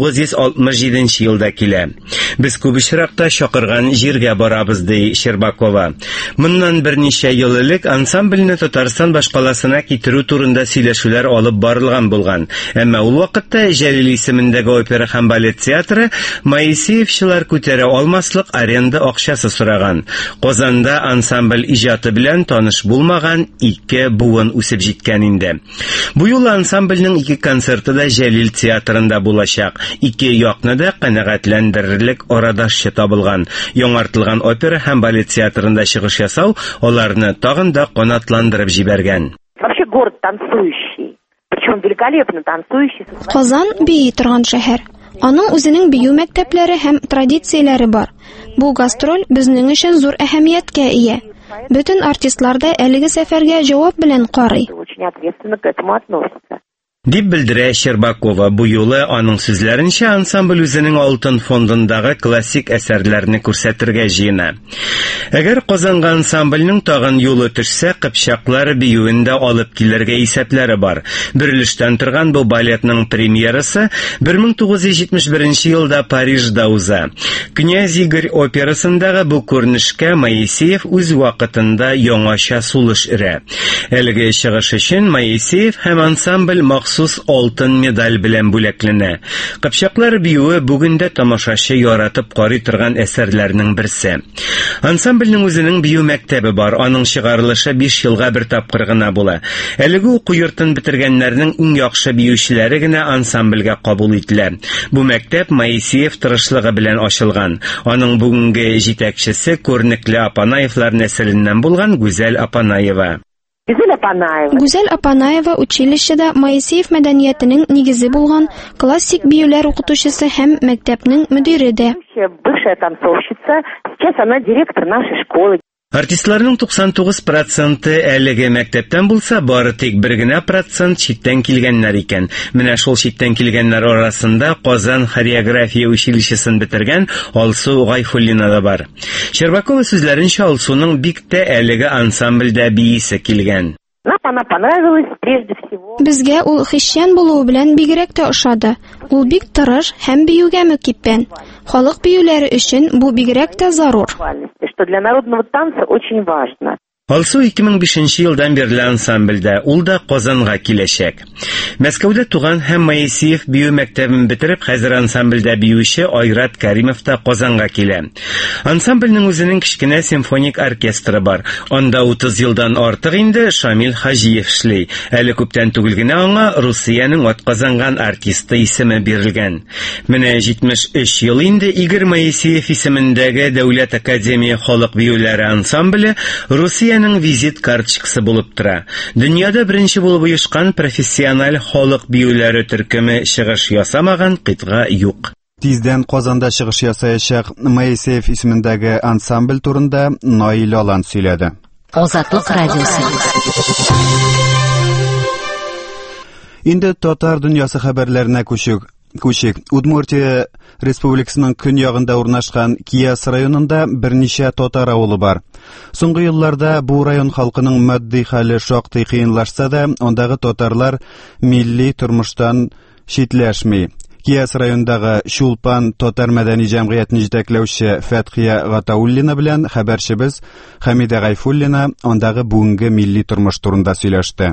Speaker 22: 1967 елда килә. Без күп очракта чакырган җиргә барабыз ди Щербакова. Моннан берничә ел элек ансамбльне Татарстан башкаласына китерү турында сөйләшүләр алып барылган булган. Әмма ул вакытта Җәлил исемендәге опера һәм балет театры Моисеевчылар күтәрә алмаслык аренда акчасы сораган. Казанда ансамбль иҗаты белән таныш булмаган 2 буын үсеп җиткән инде. Бу юлы ансамбльнең 2 концерты да Җәлил театрында булачак. 2 якны да канәгатьләндерерлек арадашчы табылган. Яңартылган опера һәм балет театрында чыгыш ясау аларны тагын да канатландырып җибәргән.
Speaker 2: Вообще город танцующий. Причем великолепно танцующий.
Speaker 4: Казан бии торган шәһәр. Аның үзенең бию мәктәпләре һәм традицияләре бар. Бу гастроль безнең өчен зур әһәмияткә ия. Бөтен артистлар да әлеге сәфәргә җавап белән карый.
Speaker 2: Очень ответственно к этому относится.
Speaker 22: Дип белдерә Щербакова. Бу юлы аның сүзләренчә ансамбль үзенең алтын фондындагы классик әсәрләрне күрсәтергә җыена. Әгәр Казанга ансамбльнең тагын юлы төшсә, Кыпчаклар биюендә алып килергә исәпләре бар. Берлештән торган бу балетның премьерасы 1971 елда Парижда уза. Князь Игорь операсындагы бу күренешкә Моисеев үз вакытында яңача сулыш өрә. Әлеге чыгыш өчен Моисеев һәм ансамбль махсус алтын медаль белән бүләкләнә. Кыпчаклар биюе бүгендә тамашачы яратып карый торган әсәрләрнең берсе. Ансамбльнең үзенең бию мәктәбе бар. Аның чыгарылышы 5 елга бер тапкыр гына була. Әлеге уку йортын битергәннәрнең иң яхшы биючеләре генә ансамбльгә кабул ителә. Бу мәктәп Моисеев тырышлыгы белән ачылган. Аның бүгенге җитәкчесе күренекле Апанаевлар нәселеннән булган Гүзәл Апанаева.
Speaker 4: Гүзәл Апанаева училищеда Моисеев мәдәниятенең нигезе булган классик биюләр укытучысы һәм мәктәпнең мөдире дә.
Speaker 2: Бывшая танцовщица, сейчас она директор нашей школы.
Speaker 22: Артистларның 99% әлеге мәктәптән булса, бары тик 1% читтән килгәннәр икән. Менә шул читтән килгәннәр арасында Казан хореография училищесын бетергән Алсу Гайфуллина да бар. Щербакова сүзләренчә, Алсуның бик тә әлеге ансамбльдә биисе килгән.
Speaker 2: Она понравилась прежде всего.
Speaker 4: Безгә ул христиан булуы белән бигрәк тә ошады. Ул бик тырыш һәм биюгә мөкиппән. Халык биюләре өчен бу бигрәк тә зарур.
Speaker 2: Что для народного танца очень важно.
Speaker 22: Алсу 2005 елдан бирле ансамбльдә, ул да Казанга киләчәк. Мәскәүдә туган һәм Моисеев бию мәктәбен бетереп, хәзер ансамбльдә биюче Айрат Кәримов та Казанга килә. Ансамбльнең үзенең кичкенә симфоник оркестры бар. Анда 30 елдан артык инде Шамил Хаҗиев эшли. Әле күптән түгел генә аңа Русиянең атказанган артисты исеме бирелгән. Менә 73 ел инде Игорь Моисеев исемендәге Дәүләт академия халык биюләре ансамбле Русия визит карточкасы булып тора. Дөньяда беренче булып оешкан профессиональ халык биюләре төркеме чыгыш ясамаган кытга юк.
Speaker 1: Тиздән Казанда чыгыш ясаячак Моисеев исемендәге ансамбль турында Наил Алан сөйләде.
Speaker 6: Азатлык радиосы.
Speaker 1: Инде татар дөньясы хәбәрләренә күчик. Удмуртия Республикасының көньягында урнашкан Кияс районында берничә татар авылы бар. Соңгы елларда бу район халкының матди хәле шактый кыенлашса да, андагы татарлар милли тормыштан читләшми. Кияс районындагы Шулпан татар мәдәни җәмгыятен җитәкләүче Фәтхия Гатауллина белән хәбәрчебез Хәмидә Гайфуллина андагы бүгенге милли тормыш турында сөйләште.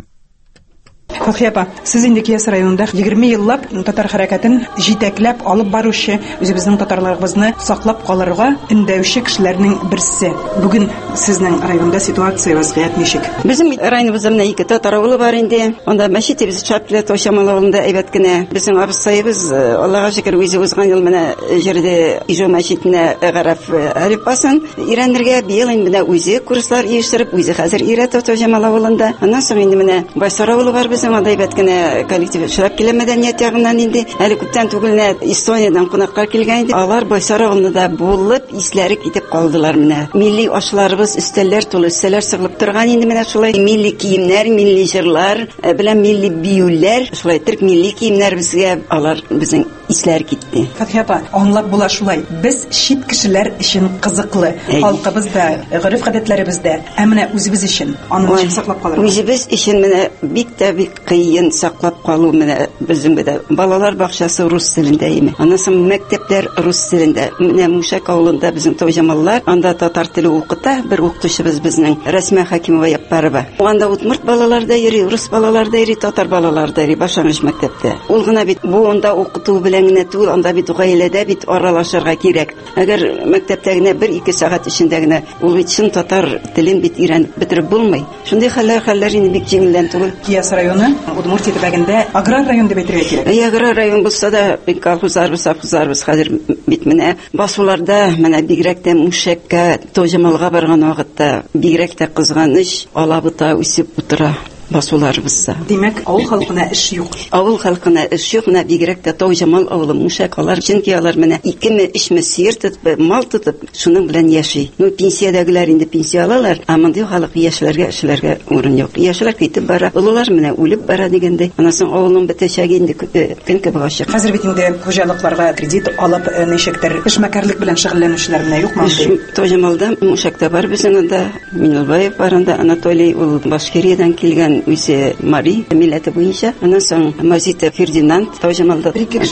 Speaker 8: Фәтхия апа, сез инде Кияс районында 20 еллап татар хәрәкәтен җитәкләп алып баручы, үзебезнең татарларыбызны саклап калырга өндәүче кешеләрнең берсе. Бүген сезнең районда ситуация вазгыять ничек?
Speaker 9: Безнең районыбызда менә 2 татар авылы бар инде. Анда мәчетебез Шапкилә Тошамал авылында әйбәт кенә. Безнең абысаебыз, Аллага шөкер, үзе узган ел менә җирдә Ижо мәчетенә гарәф алифбасын өйрәнергә быел инде менә үзе курслар оештырып, үзе хәзер өйрәтә Тошамал авылында. Аннан соң инде менә Байсар авылы бар. Безнең анда әйбәт кенә коллектив эшләп килә мәдәният ягыннан инде. Әле күптән түгел Эстониядән кунакка килгән иде. Алар Байсар авылында булып, исләре китеп калдылар менә. Милли ашларыбыз, өстәлләр тулы, өстәлләр сыгылып торган инде менә шулай. Милли киемнәр, милли җырлар белән милли биюләр, шулай төрк милли киемнәр безгә алар безнең исләр китте.
Speaker 8: Фәтхия апа, аңлап була шулай. Без чит кешеләр өчен кызыклы, халкыбызда, гореф-гадәтләребездә, ә менә үзебез өчен аны ничек саклап калырга?
Speaker 9: Үзебез өчен менә бик кыйын саклап калу менә безнең бит балалар бакчасы рус телендә име. Аннан соң мәктәпләр рус телендә. Менә Мушак авылында безнең Тойҗамаллар анда татар теле укыта, бер укытучыбыз безнең Рәсмә Хәкимова Яппарова. Анда утмырт балалар да йөри, рус балалар да йөри, татар балалар да йөри башлангыч мәктәптә. Ул гына бит бу анда укыту белән генә түгел, анда бит гаиләдә бит аралашырга кирәк. Әгәр мәктәптә генә 1-2 сәгать эчендә генә ул бит шин татар телен бит өйрәнеп бетереп булмый. Шундый хәлләр инде бик җиңелдән түгел.
Speaker 8: Кияс районы Удмуртия төбәгендә аграр район дип әйтергә кирәк.
Speaker 9: Аграр район булса да колхозларыбыз хәзер бит менә басуларда менә бигрәк тә Мушакка Тойҗамалга барган вакытта бигрәк тә кызганыч алабыта үсеп утыра. Басуларыбызда.
Speaker 8: Димәк, авыл халкына эш юк.
Speaker 9: Авыл халкына эш юк, менә бигрәк тә Тойҗамал авылы Мушак алар чөнки алар менә 2-3 сыер тотып, мал тотып, шуның белән яши. Ну пенсиядәгеләр инде пенсия алалар, ә мондый халык яшьләргә эшләргә урын юк. Яшьләр китеп бара, олылар менә үлеп бара дигәндәй. Аннан соң авылның бетәчәге инде көн кебек ачык.
Speaker 8: Хәзер бит инде хуҗалыкларга кредит алып ничектер эшмәкәрлек белән шөгыльләнүчеләр менә юкмы?
Speaker 9: Тойҗамалда Мушакта бар безнең анда Минулбаев бар, анда Анатолий ул Башкириядән килгән үзе Мари милләте буенча. Аннан соң Мазита Фердинанд Тойҗамалда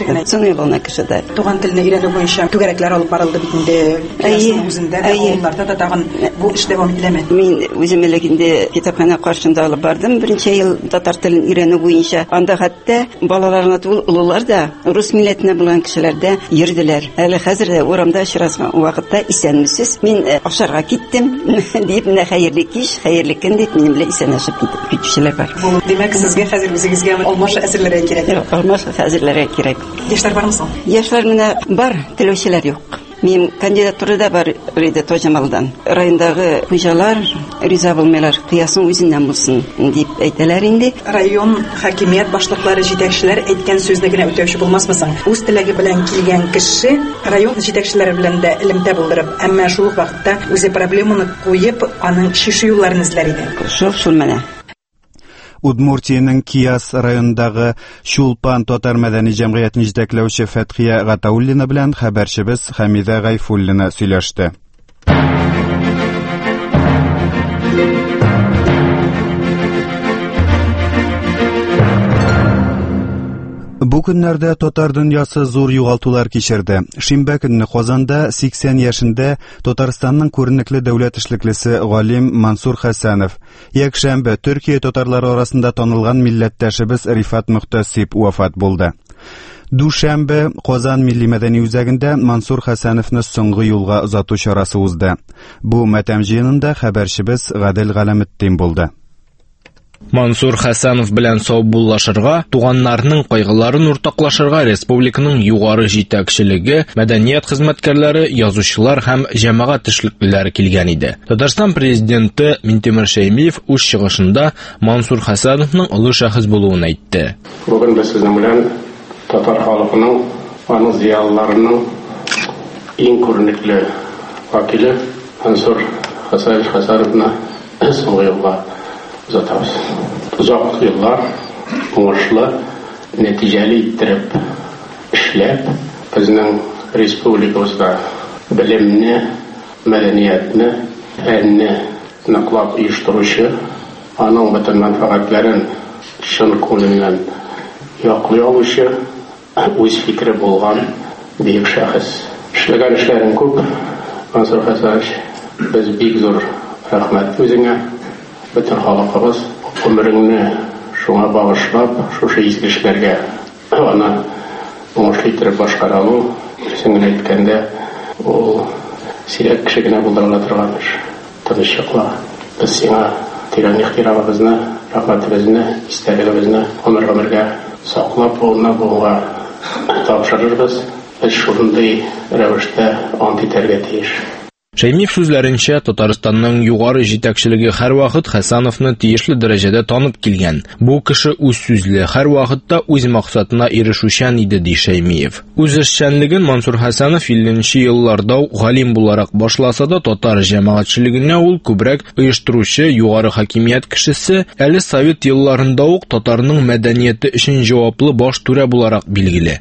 Speaker 9: цыны кешедә.
Speaker 8: Туган телне өйрәнү буенча түгәрәкләр алып барылды бит инде. Үзендә авылларда да тагын бу эш дәвам итәме?
Speaker 9: Мин үзем инде китапханә каршында алып бардым. Беренче ел татар телен өйрәнү буенча. Анда хәтта балаларына түгел, улылар да рус милләтенә булган кешеләр дә йөрделәр. Әле хәзер дә урамда очрашкан вакытта исәнмесез мин ашарга киттем дип, менә хәерле кич, хәерле көн дип минем белән исәнләшеп китеп.
Speaker 8: Димәк, сезгә хәзер үзегезгә алмаш әзерләргә кирәк.
Speaker 9: Алмаш әзерләргә кирәк.
Speaker 8: Яшьләр бармы соң?
Speaker 9: Яшьләр менә бар, теләүчеләр юк. Мин кандидатурада бар иде Тойҗамалдан. Райондагы хуҗалар риза булмыйлар, кыясың үзеннән булсын дип әйтәләр инде.
Speaker 8: Район хакимият башлыклары, җитәкчеләр әйткән сүзне генә үтәүче булмасмысың. Үз теләге белән килгән кеше район җитәкчеләре белән дә элемтә булдырып, әмма шул ук вакытта үзе проблеманы куеп, аның чишү юлларын эзләр иде.
Speaker 9: Шул менә.
Speaker 1: Удмуртиянең Кияс районындагы Шулпан татар мәдәни җәмгыятен җитәкләүче Фәтхия Гатауллина белән хәбәрчебез Хәмидә Гайфуллина сөйләште. Бу көннәрдә татар дөньясы зур югалтулар кичерде. Шимбә көнне Казанда 80 яшендә Татарстанның күренекле дәүләт эшлеклесе галим Мансур Хәсәнов, якшәмбе Төркия татарлары арасында танылган милләттәшебез Рифат Мөхтәсиб вафат булды. Душәмбе Казан милли мәдәни үзәгендә Мансур Хәсәновны соңгы юлга озату чарасы узды. Бу матәм җыенында хәбәрчебез Гадел Галәметтин булды.
Speaker 23: Мансур Хәсәнов белән саубуллашырга, туганнарның кайгыларын уртаклашырга республиканың югары җитәкчелеге, мәдәният хезмәткәрләре, язучылар һәм җәмәгать эшлеклеләре килгән иде. Татарстан президенты Минтимер Шәймиев үз чыгышында Мансур Хәсәновның олы шәхес булуын әйтте.
Speaker 24: Бүген без сезнең белән татар халкының, аның зиялыларының иң күренекле вакиле Мансур Хәсәновны соңгы юлга uzatабыз. Uzak yıllar уңышлы, нәтиҗәле иттереп эшләп, безнең республикабызда белемне, мәдәниятне, фәнне ныклап оештыручы, аның бөтен мәнфәгатьләрен чын күңелдән яклый алучы үз фикере булган бик шәхес. Эшләгән эшләрен күп. Мансур Хәсәнович, без бик зур рәхмәт үзеңә. Бөтен халкыбыз гомереңне шуңа багышлап, шушы изге эшләргә аны уңышлы итеп башкара алу, син әйткәндә, ул сирәк кеше генә булдырыла торган эш. Тынычлыкла. Без сиңа тирән ихтирамыбызны, рәхмәтебезне, истәлегебезне гомергә саклап була тапшырырбыз. Biz шундый рәвештә ант итәргә тиеш.
Speaker 23: Шәймиев сүзләренчә, Татарстанның югары җитәкчелеге һәрвакыт Хәсәновны тиешле дәрәҗәдә танып килгән. Бу кеше үз сүзле, һәрвакытта үз максатына ирешүчән иде, ди Шәймиев. Үз эшчәнлеген Мансур Хәсәнов 50нче елларда галим буларак башласа да, татар җәмәгатьчелегенә ул күбрәк оештыручы, югары хакимият кешесе, әле Совет елларында ук татарның мәдәнияте өчен җаваплы баш түрә буларак билгеле.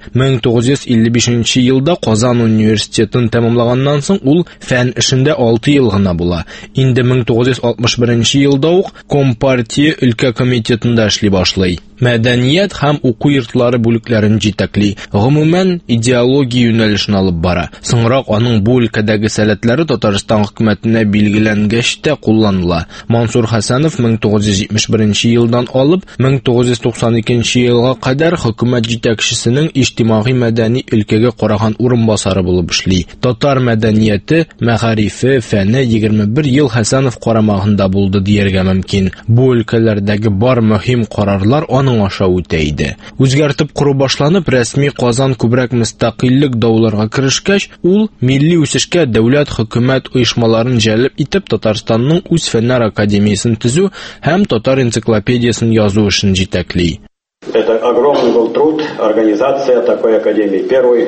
Speaker 23: 1955 елда Казан университетын тәмамлаганнан соң ул фән эшендә 6 ел гына була. Инде 1961 елда ук Компартия өлкә комитетында эшли башлый. Мәдәният һәм уку йортлары бүлекләрен җитәкли. Гомумән идеология юнәлешен алып бара. Соңрак аның бу өлкәдәге сәләтләре Татарстан хөкүмәтенә билгеләнгәч тә кулланыла. Мансур Хәсәнов 1971 елдан алып 1992 елга кадәр хөкүмәт җитәкчесенең иҗтимагый мәдәни өлкәгә караган урынбасары булып эшли. Татар мәдәнияте, мәгарифе, фәне 21 ел Хәсәнов карамагында булды дияргә мөмкин. Бу өлкәләрдәге бар мөһим карарлар аның аша үтә иде. Үзгәртеп кору башланып, рәсми Казан күбрәк мөстәкыйльлек дауларга керешкәч, ул милли үсешкә дәүләт хөкүмәт оешмаларын җәлеп итеп Татарстанның үз фәннәр академиясын төзү һәм татар энциклопедиясын язу эшен җитәкли.
Speaker 7: Это огромный был труд, организация такой академии. Первый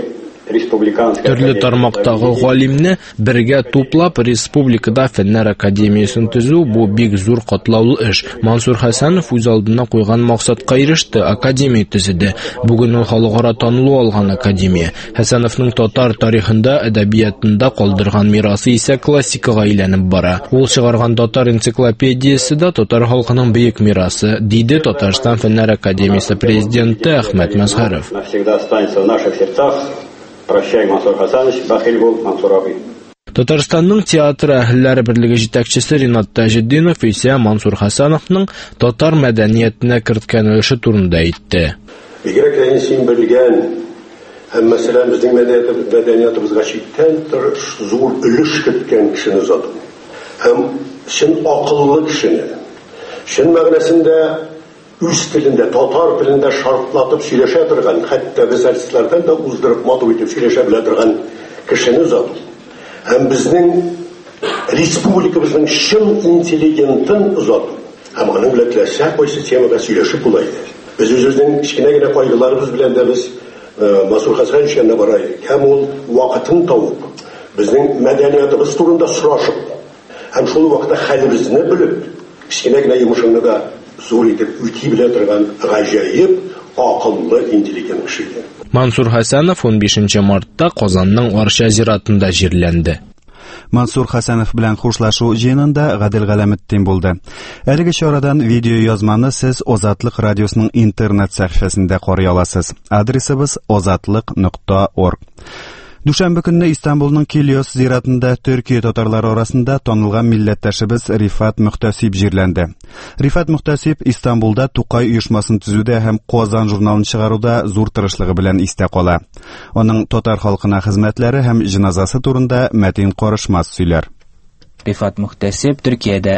Speaker 23: Төрле тармактагы галимне бергә туплап республикада фәннәр академиясын төзү бу бик зур катлаулы эш. Мансур Хәсәнов үз алдына куйган максатка иреште, академия төзеде. Бүген ул халыкара танылу алган академия. Хәсәновның татар тарихында, әдәбиятында калдырган мирасы исә классикага әйләнеп бара. Ул чыгарган татар энциклопедиясе да татар халкының бөек мирасы, диде Татарстан фәннәр академиясе президенты Әхмәт Мәзһәров.
Speaker 7: Навсегда останется в наших сердцах. Прощай, Мансур Хәсәнович, бәхил бул, Мансур абый.
Speaker 23: Татарстанның театр әһелләре берлеге җитәкчесе Ринат Таҗетдинов исә Мансур Хәсәновның татар мәдәниятенә керткән өлеше турында әйтте.
Speaker 7: Бигрәк тә син белгән һәм мәсәлән безнең мәдәниятыбызга читтән зур өлеш керткән кешене заты. Һәм чын акыллы кешене. Чын мәгънәсендә үз телендә, татар телендә шартлатып сөйләшә торган, хәтта без артистлардан да уздырып матур итеп сөйләшә белә торган кешене зат. Һәм безнең республикабызның чын интеллигентын зат. Һәм аның белән теләсә кайсы темага сөйләшеп була иде. Без үзебезнең кичкенә генә кайгыларыбыз белән дә без Мансур Хәсәнович янына бара идек. Һәм ул вакытын табып, безнең мәдәниятыбыз турында сорашып, һәм шул вакытта хәлебезне белеп, кичкенә генә йомышыңны да зур итеп үти белә торган гаҗәеп акыллы интеллигент кеше иде.
Speaker 23: Мансур Хәсәнов 15 мартта Казанның Арча зиратында җирләнде.
Speaker 1: Мансур Хәсәнов белән хушлашу җыенында Гадел Галәметдин булды. Әлеге чарадан видео язманы сез Азатлык радиосының интернет сәхифәсендә карый аласыз. Адресыбыз ozatlik.org. Дүшәмбе көнне Истанбулның Килиос зиратында Төркия татарлары арасында танылган милләттәшебез Рифат Мөхтәсиб җирләнде. Рифат Мөхтәсиб Истанбулда Тукай оешмасын төзүдә һәм Казан журналын чыгаруда зур тырышлыгы белән истә кала. Аның татар халкына хезмәтләре һәм җиназасы турында Мәтин Карышмас сөйләр.
Speaker 10: Рифат Мөхтәсиб Төркиядә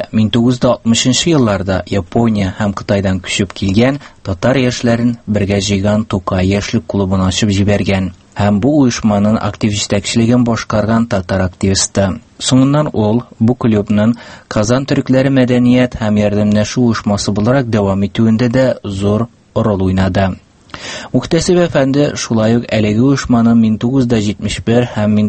Speaker 10: 1960 елларда Япония һәм Кытайдан күчеп килгән татар яшьләрен бергә җыйган Тукай яшьлек клубын ачып җибәргән. Һәм бу оешманың актив җитәкчелеген башкарган татар активисты. Соңыннан ул бу клубның Казан төрекләре мәдәният һәм ярдәмләшү оешмасы буларак дәвам итүендә дә зур роль уйнады. Мөхтәсиб әфәнде шулай ук әлеге оешманың 1971 һәм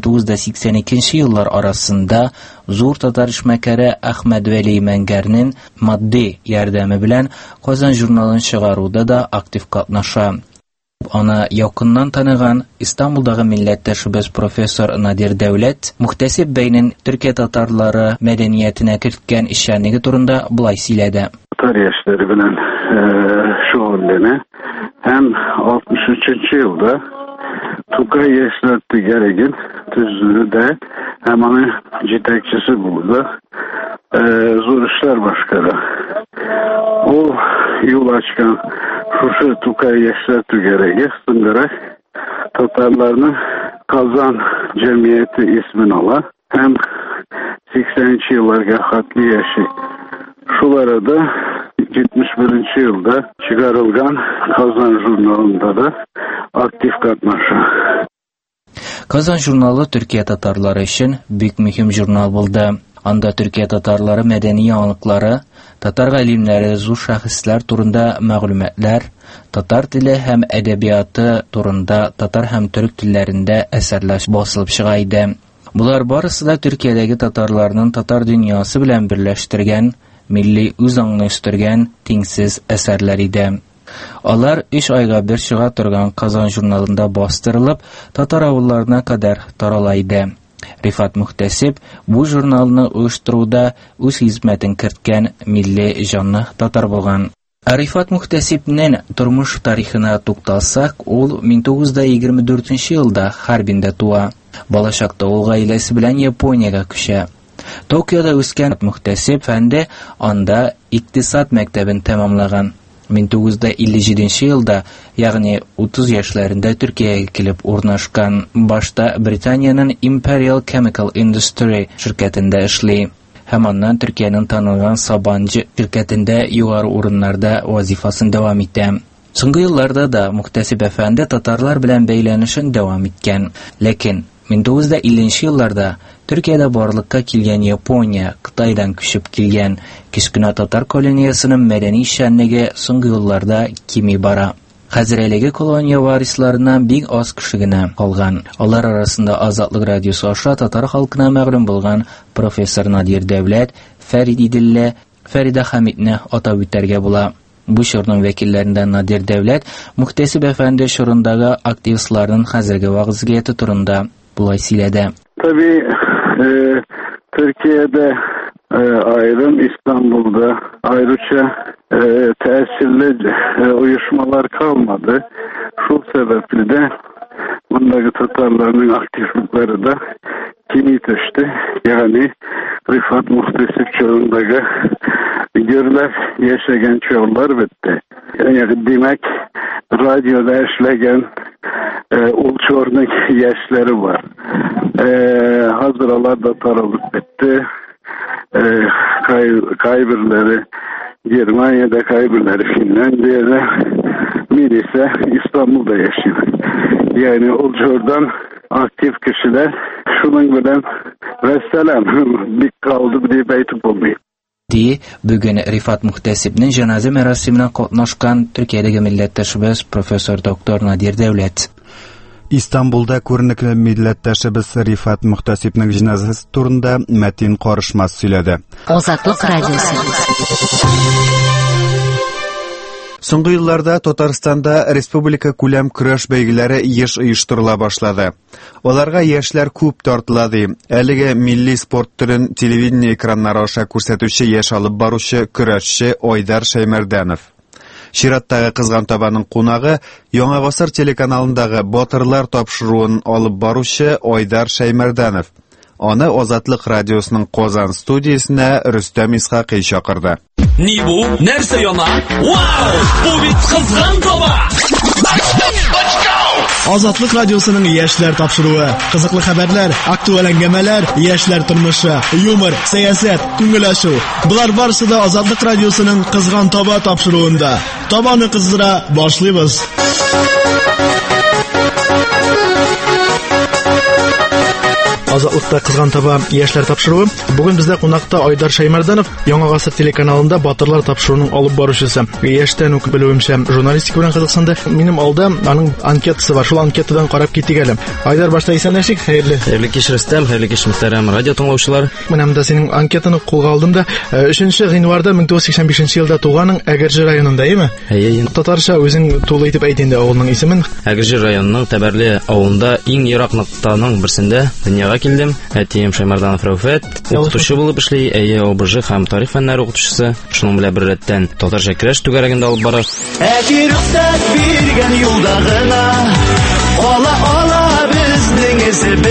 Speaker 10: 1982 еллар арасында зур татар эшмәкәре Әхмәд Вәли Мәңгәрнең матди ярдәме белән Казан журналын чыгаруда да актив катнаша. Аны якыннан таныган Истанбулдагы милләттәшебез профессор Надир Дәүләт Мөхтәсиб бәйнең Төркия татарлары мәдәниятенә керткән эшчәнлеге турында булай сөйләде.
Speaker 12: Tatar yaşları bilen şoğullene hem 63. yılda Tukay Yaşlar Tügereg'in tüzüğü de hem onun citekçisi buldu. Zor İşler Başkanı. O yol açkan Şuşu Tukay Yaşlar Tügereg'i sındırarak Tatarlarını Kazan Cemiyeti ismini ala hem 80. yıllarga hatli yaşı şulara da 71. yılda çıkarılgan Kazan jurnalında da aktif katnaşa.
Speaker 10: Kazan jurnalı Türkiye Tatarları için büyük mühim jurnal buldu. Anda Türkiye Tatarları medeni yanlıkları, Tatar alimleri, zor şahıslar turunda məlumatlar, Tatar dili hem edebiyatı turunda Tatar hem Türk dillerinde eserler basılıp çıkaydı. Bular barısı da Türkiye'deki Tatarlarının Tatar dünyası bilen birleştirgen, milli öz anlaştırgan tengsiz eserler idi. Onlar 3 ayga bir çığa turgan Kazan jurnalında bastırılıp Tatar avullarına kadar taralaydı. Rifat Muhtesip bu jurnalını uyuşturuda öz hizmetin kirtken milli canlı Tatar bolgan. Rifat Muhtesip'nin turmuş tarihine tuktalsak, ol 1924 yılda Harbin'de tuğa. Balaşakta ol ailesi bilen Yaponiyaga küşe. Tokyo'da ösken Muhtesip fende anda iktisat mektebini tamamlagan. 1957 yılda, yani 30 yaşlarında Türkiye'ye gelip urnaşkan, başta Britanya'nın Imperial Chemical Industry şirketinde işli. Hem ondan Türkiye'nin tanınan Sabancı şirketinde yukarı urunlarda vazifasını devam etti. Soňky yıllarda da Muhtesip Efendi Tatarlar bilen beylenişin devam etken. Lekin 1950 yıllarda Türkiye'de barlıkka kilgen Yaponiya, Kıtaydan küçüp kilgen Kiskina Tatar koloniyasının medeni şenligi soňky yıllarda kimi bara. Hazirelegi koloniya varislarından big az kişigine kalgan. Onlar arasında Azatlık Radyosu aşağı Tatar halkına məgълүм bolgan Profesör Nadir Devlet, Ferid İdilli, Feride Hamidni atap öterge bula. Bu şurunun vekillerinden Nadir Devlet, Muhtesip Efendi şurundagi aktivistlarının hazırgi vaziyeti turunda bulay siledi.
Speaker 12: Tabii Türkiye'de ayrım, İstanbul'da ayrıca tesirli uyuşmalar kalmadı. Şu sebeple de bundaki Tatarların aktiflikleri de kimi düştü. Yani Rifat Muhtesip çağındaki görler yaşayan çoğullar bitti. Yani demek radyoda işlegen ulçornik yaşları var. Hazıralar da tarılıp bitti. Kaybırları Germanya'da, kaybırları Finlandiya'da, birisi İstanbul'da yaşıyor. Yani ulçordan aktif kişiler şunun bilen vesselam bir kaldı diye beytip olmuyor.
Speaker 10: Diye bugün Rifat Muhtesip'nin cenaze merasimine katnaşkan Türkiye'deki milletteşimiz Profesör Doktor Nadir Devlet.
Speaker 1: İstanbul'da көрнекле milletteşimiz Rifat Muhtesip'nin cenazesi turunda Metin Qarışmaz söyledi.
Speaker 6: Azatlık Radyosu.
Speaker 1: Soňky yıllarda Tatarstanda respublika kulem küreş beýgileri ýyş uyuşturuла başlady. Olarga ýeşler köp tartylady. Älige milli sport türün televideniýa ekranlary aşa körsetýüşi ýeş alyp baruşy küreşçi Oýdar Şeýmerdenov. Şiratdagy Kızgan Tabanyň konagy Ýoňa Gasar telekanalyndagy Batyrlar tapşyrygyny alyp baruşy Oýdar Şeýmerdenov. Onu Azatlyk Radiosynyň Kozan studiýasyna Rüstem Ishaky çakyrdy.
Speaker 13: Ni bu? Nerse yana? Wow! Bu bit Kızgan Taba!
Speaker 14: Azatlyk Radiosynyň ýeşler tapşyrygy, kızykly haberler, aktual äňgemeler, ýeşler turmuşy, humor, siýasat, güňüleşu. Bular barysy da Azatlyk Radiosynyň Kızgan Taba tapşyrygynda. Tabany kızdıra başlaýbys. Azatlıkta Kızgan Taba ýeşler tapşyrygy. Bugün bizde konakta Oýdar Şeýmerdenov Ýoňa Gasar telekanalynda Batyrlar tapşyrygynyň alyp baruşçysy. Ýeşden okup bilemşem jurnalistik bilen kızyksandy. Menim alda anyň anketasi bar. Şol anketadan qarap gitdik. Oýdar başlaýsan näşik?
Speaker 15: Häýirli kech Rüstem, häýirli kech muhtaram radio tыңlauşylар.
Speaker 14: Menem de seniň anketany kolga aldym da 3-nji ýanwarda 1985-nji ýylda tuganyň Ägerji raýonunda, ýa-mi? Tatarça özüň tuğla etip aýtynda awlynyň ismin?
Speaker 15: Ägerji raýonunyň Täbärli awlunda iň ýarak noktanyň birisinde dünýäge килдем. Әтием Шаймарданов Рәүфәт, укытучы булып эшли, ОБЖ һәм тарих фәннәре укытучысы. Шуның белән бер рәттән татарча көрәш түгәрәгендә алып бара.
Speaker 13: Әти рөхсәт биргән юлда гына ала безнең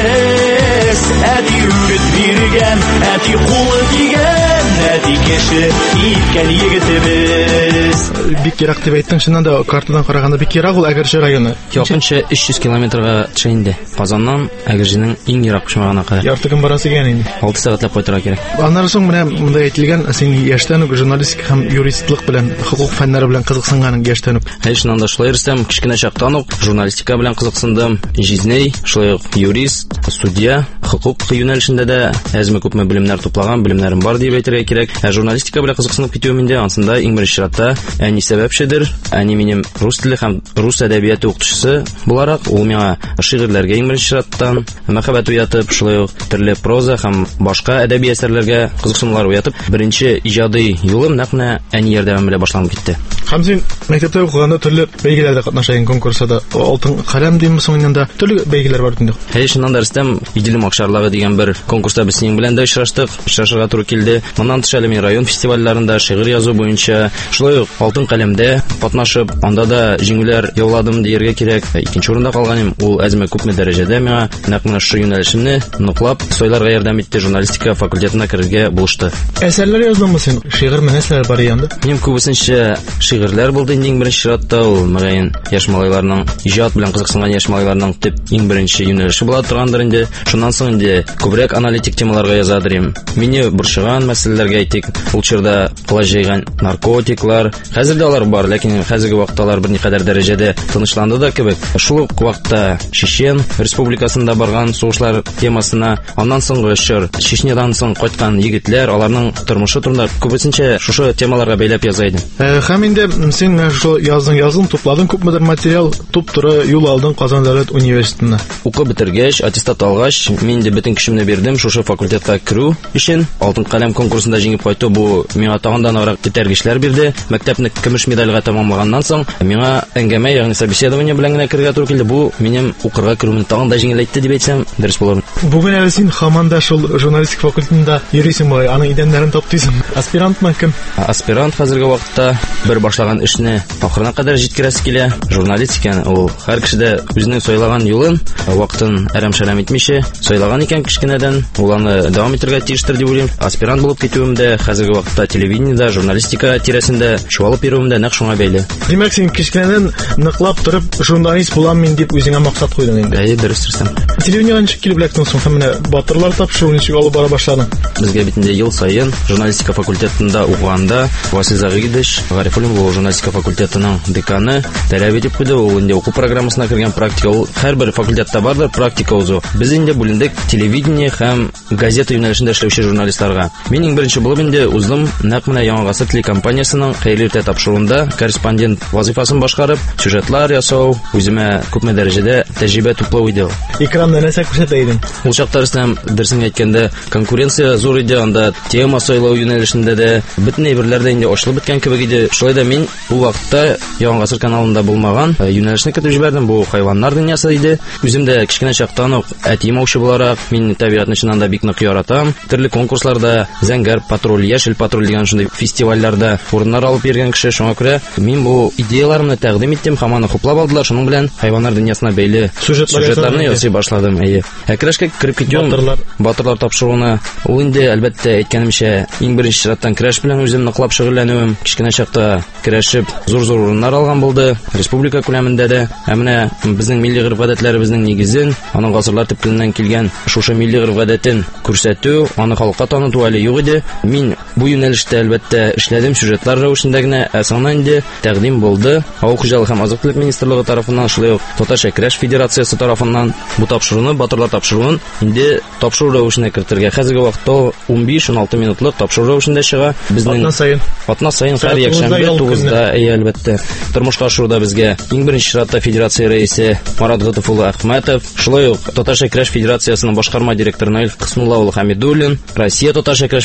Speaker 13: эзебез. Әти үгет биргән, әти кулы кигән, әти кеше иткән егетебез.
Speaker 14: Бик ерак дип әйттең, чыннан да картадан караганда бик ерак ул Әгерҗе районы.
Speaker 15: Якынча 300 километрга төшә инде. Казаннан Әгерҗенең иң ерак почмагына кадәр.
Speaker 14: Ярты көн барасы икән инде.
Speaker 15: 6 сәгатьләп кайтырга кирәк.
Speaker 14: Аннан соң менә монда әйтелгән, син яшьтән үк журналистика һәм юристлык белән, хукук фәннәре белән кызыксынганың яшьтән үк.
Speaker 15: Шуннан да шулай рәсем, кичкенә чактан ук журналистика белән кызыксындым. Жизней, шулай ук юрист, судья, хукук юнәлешендә дә әзме күпме белемнәр туплаган, белемнәрем бар дип әйтергә кирәк. Журналистика белән кызыксынып китүем инде, ансында иң беренче чиратта әни сәбәпчедер. Әни минем рус теле һәм рус әдәбияты укытучысы буларак, ул миңа шигырьләргә иң беренче чиратта мәхәббәт уятып, шулай ук төрле проза һәм башка әдәби әсәрләргә кызыксынулар уятып, беренче иҗади юлым нәкъ әни ярдәме белән башланып китте.
Speaker 14: Һәм син мәктәптә укыганда төрле бәйгеләрдә катнашкан, конкурсда, алтын каләм димме соңында төрле бәйгеләр бар инде.
Speaker 15: Шуннан да рәсем Иделем Акчарлыгы дигән бер конкурста без синең белән дә очраштык. Очрашырга туры килде. Моннан тыш әле мин район фестивальләрендә шигырь язу буенча шулай ук алтын каләмдә катнашып, анда да җиңүләр яуладым дияргә кирәк. Икенче урында калганым, ул әзме күпме дәрәҗәдә миңа нәкъ шу юнәлешемне ныклап сойларга ярдәм итте, журналистика факультетына керергә булышты.
Speaker 14: Әсәрләр яздыңмы син? Шигырь мәсьәләләр бар янда.
Speaker 15: Минем күбесенчә шигырьләр булды инде иң беренче чиратта, ул мөгаен яшь малайларның иҗат белән кызыксынган яшь малайларның төп иң беренче юнәлеше була торгандыр инде. Шуннан соң инде күбрәк аналитик темаларга язадырым. Мине борчыган мәсьәләләргә әйтик, ул чорда кылач җыйган наркотиклар, хәзер дә алар бар, ләкин хәзерге вакытта алар берникадәр дәрәҗәдә тынычланды да кебек. Шул ук вакытта Чечен республикасында барган сугышлар темасына, аннан соңгы чор Чечнядан соң кайткан егетләр, аларның тормышы турында күбесенчә шушы темаларга бәйләп яза идем.
Speaker 14: Һәм инде син шул язың тупладың, күпмедер материал туп-туры юл алдың Казан дәүләт университетына.
Speaker 15: Укып бетергәч, аттестат алгач, мин дә бөтен көчемне бирдем шушы факультетка керү өчен. Алтын каләм конкурсында җиңеп кайту бу миңа тагын да нарак тетәргечләр бирде. Мәктәпне көмеш медальгә тәмамлаганнан соң миңа әңгәмә, ягъни собеседование белән генә кергә туры килде. Бу минем укырга керүемне тагын да җиңеләйтте дип әйтсәм дөрес булыр.
Speaker 14: Бүген әле син һаман да шул журналистика факультетында йөрисең бай, аның идәннәрен таптыйсың. Аспирантмы кем?
Speaker 15: Аспирант хәзерге вакытта бер башлаган эшне ахырына кадәр җиткерәсе килә. Журналист икән, ул һәр кешедә үзенең сайлаган юлын, вакытын әрәм-шәрәм итмичә сайлаган икән кичкенәдән, ул аны дәвам итәргә тиештер дип уйлыйм. Аспирант булып китүемдә хәзерге вакытта телевидениедә, журналистика тирәсендә чуалып йөрүемдә нәкъ шуңа бәйле.
Speaker 14: Димәк, син кичкенәдән ныклап торып журналист булам мин дип үзеңә максат куйдың инде.
Speaker 15: Дөрес дисәм.
Speaker 14: Телевидениегә ничек килеп эләктең соң? Һәм менә батырлар тапшыру ничек алып бара башладың?
Speaker 15: Безгә бит инде ел саен журналистика факультетында укыганда Васил Загидович Гарифуллин бу журналистика факультетының деканы таләп итеп куйды. Ул инде уку программасына кергән практика, ул һәрбер факультетта бардыр практика узу. Без инде бүлендек телевидение һәм газета юнәлешендә эшләүче журналистларга. Мин иң беренче булып инде уздым нәкъ менә Яңа Гасыр телекомпаниясының хәйрли иртә тапшыруында корреспондент вазифасын башкарып, сюжетлар ясау, үземә күпме дәрәҗәдә тәҗрибә туплау иде.
Speaker 14: Экранда нәрсә күрсәтә идең?
Speaker 15: Ул чакта дөресен әйткәндә конкуренция зур иде, анда тема сайлау юнәлешендә дә бөтен әйберләрдә инде ачылып беткән кебек иде. Шулай да мин ул вакытта Яңа Гасыр каналында булмаган юнәлешне көтеп җибәрдем. Бу хайваннар дөньясы иде. Үзем дә кичкенә чактан ук әти маучы буларак мин табигатьне чыннан да бик нык яратам. Төрле конкурсларда Зәңгәр патруль, Яшел патруль дигән шундый фестивальләрдә урыннар алып йөргән кеше, шуңа күрә мин бу идеяларымны тәкъдим иттем, һәм аны хуплап алдылар. Шуның белән хайваннар дөньясына бәйле сюжетларны ясый башладым. Көрәшкә кереп китүем, батырлар тапшыруына, ул инде әлбәттә әйткәнемчә иң беренче чираттан көрәш белән үзем ныклап шөгыльләнүем. Кичкенә чакта көрәшеп зур урыннар алган булды, республика күләмендә дә. Менә безнең милли гореф-гадәтләребезнең нигезен, аның гасырлар төпкеленнән килгән шушы милли гореф-гадәтен күрсәтү, аны халыкка таныту әле юк иде. Мин бу юнәлештә әлбәттә эшләдем, сюжетлар рәвешендә генә, соңыннан инде тәкъдим булды. Авыл хуҗалыгы һәм азык-төлек министрлыгы тарафыннан, шулай ук Татарча көрәш федерациясе тарафыннан бу тапшыруны, батырлар тапшыруын инде тапшыру рәвешенә кертергә. Хәзерге вакытта 15-16 минутлык тапшыру рәвешендә чыга. Безнең атна саен һәр якшәмбе 9-да әлбәттә. Тормышка ашыруда безгә иң беренче чиратта федерация рәисе Марат Гытыф улы Әхмәтов, шулай ук Татарча көрәш федерациясының башкарма директоры Наил Кысмулла улы Хәмидуллин, Россия Татарча көрәш федерациясе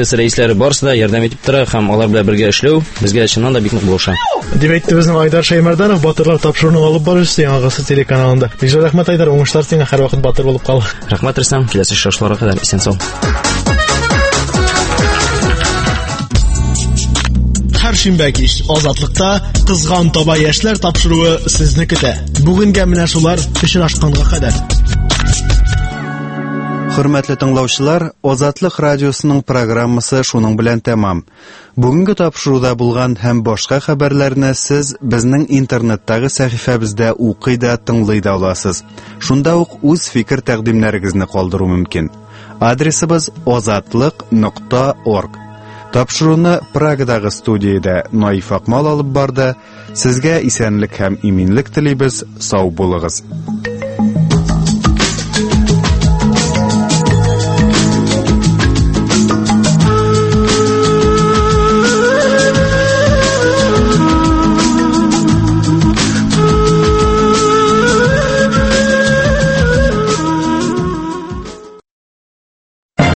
Speaker 15: комиссиясе рәисләре барысы да ярдәм итеп тора һәм алар белән бергә эшләү безгә чыннан да бик нык булыша.
Speaker 14: Дип әйтте безнең Айдар Шәймәрданов, батырлар тапшыруының алып баручысы Яңагасы телеканалында. Бик рәхмәт Айдар, уңышлар сиңа, һәрвакыт батыр булып кал.
Speaker 15: Рәхмәт Рөстәм, киләсе очрашларга кадәр исән сау.
Speaker 14: Һәр шимбә кич Азатлыкта кызган таба яшьләр тапшыруы сезне көтә. Бүгенгә менә шулар очрашканга кадәр.
Speaker 1: Хөрмәтле тыңлаучылар, Азатлык радиосының программасы шуның белән тәмам. Бүгенге тапшыруда булган һәм башка хәбәрләрне сез безнең интернеттагы сәхифәбездә укый да, тыңлый да аласыз. Шунда ук үз фикер тәкъдимнәрегезне калдыру мөмкин. Адресыбыз azatlyk.org. Тапшыруны Прагадагы студиядә Наиф Акмал алып барды. Сезгә исәнлек һәм иминлек телибез. Сау булыгыз.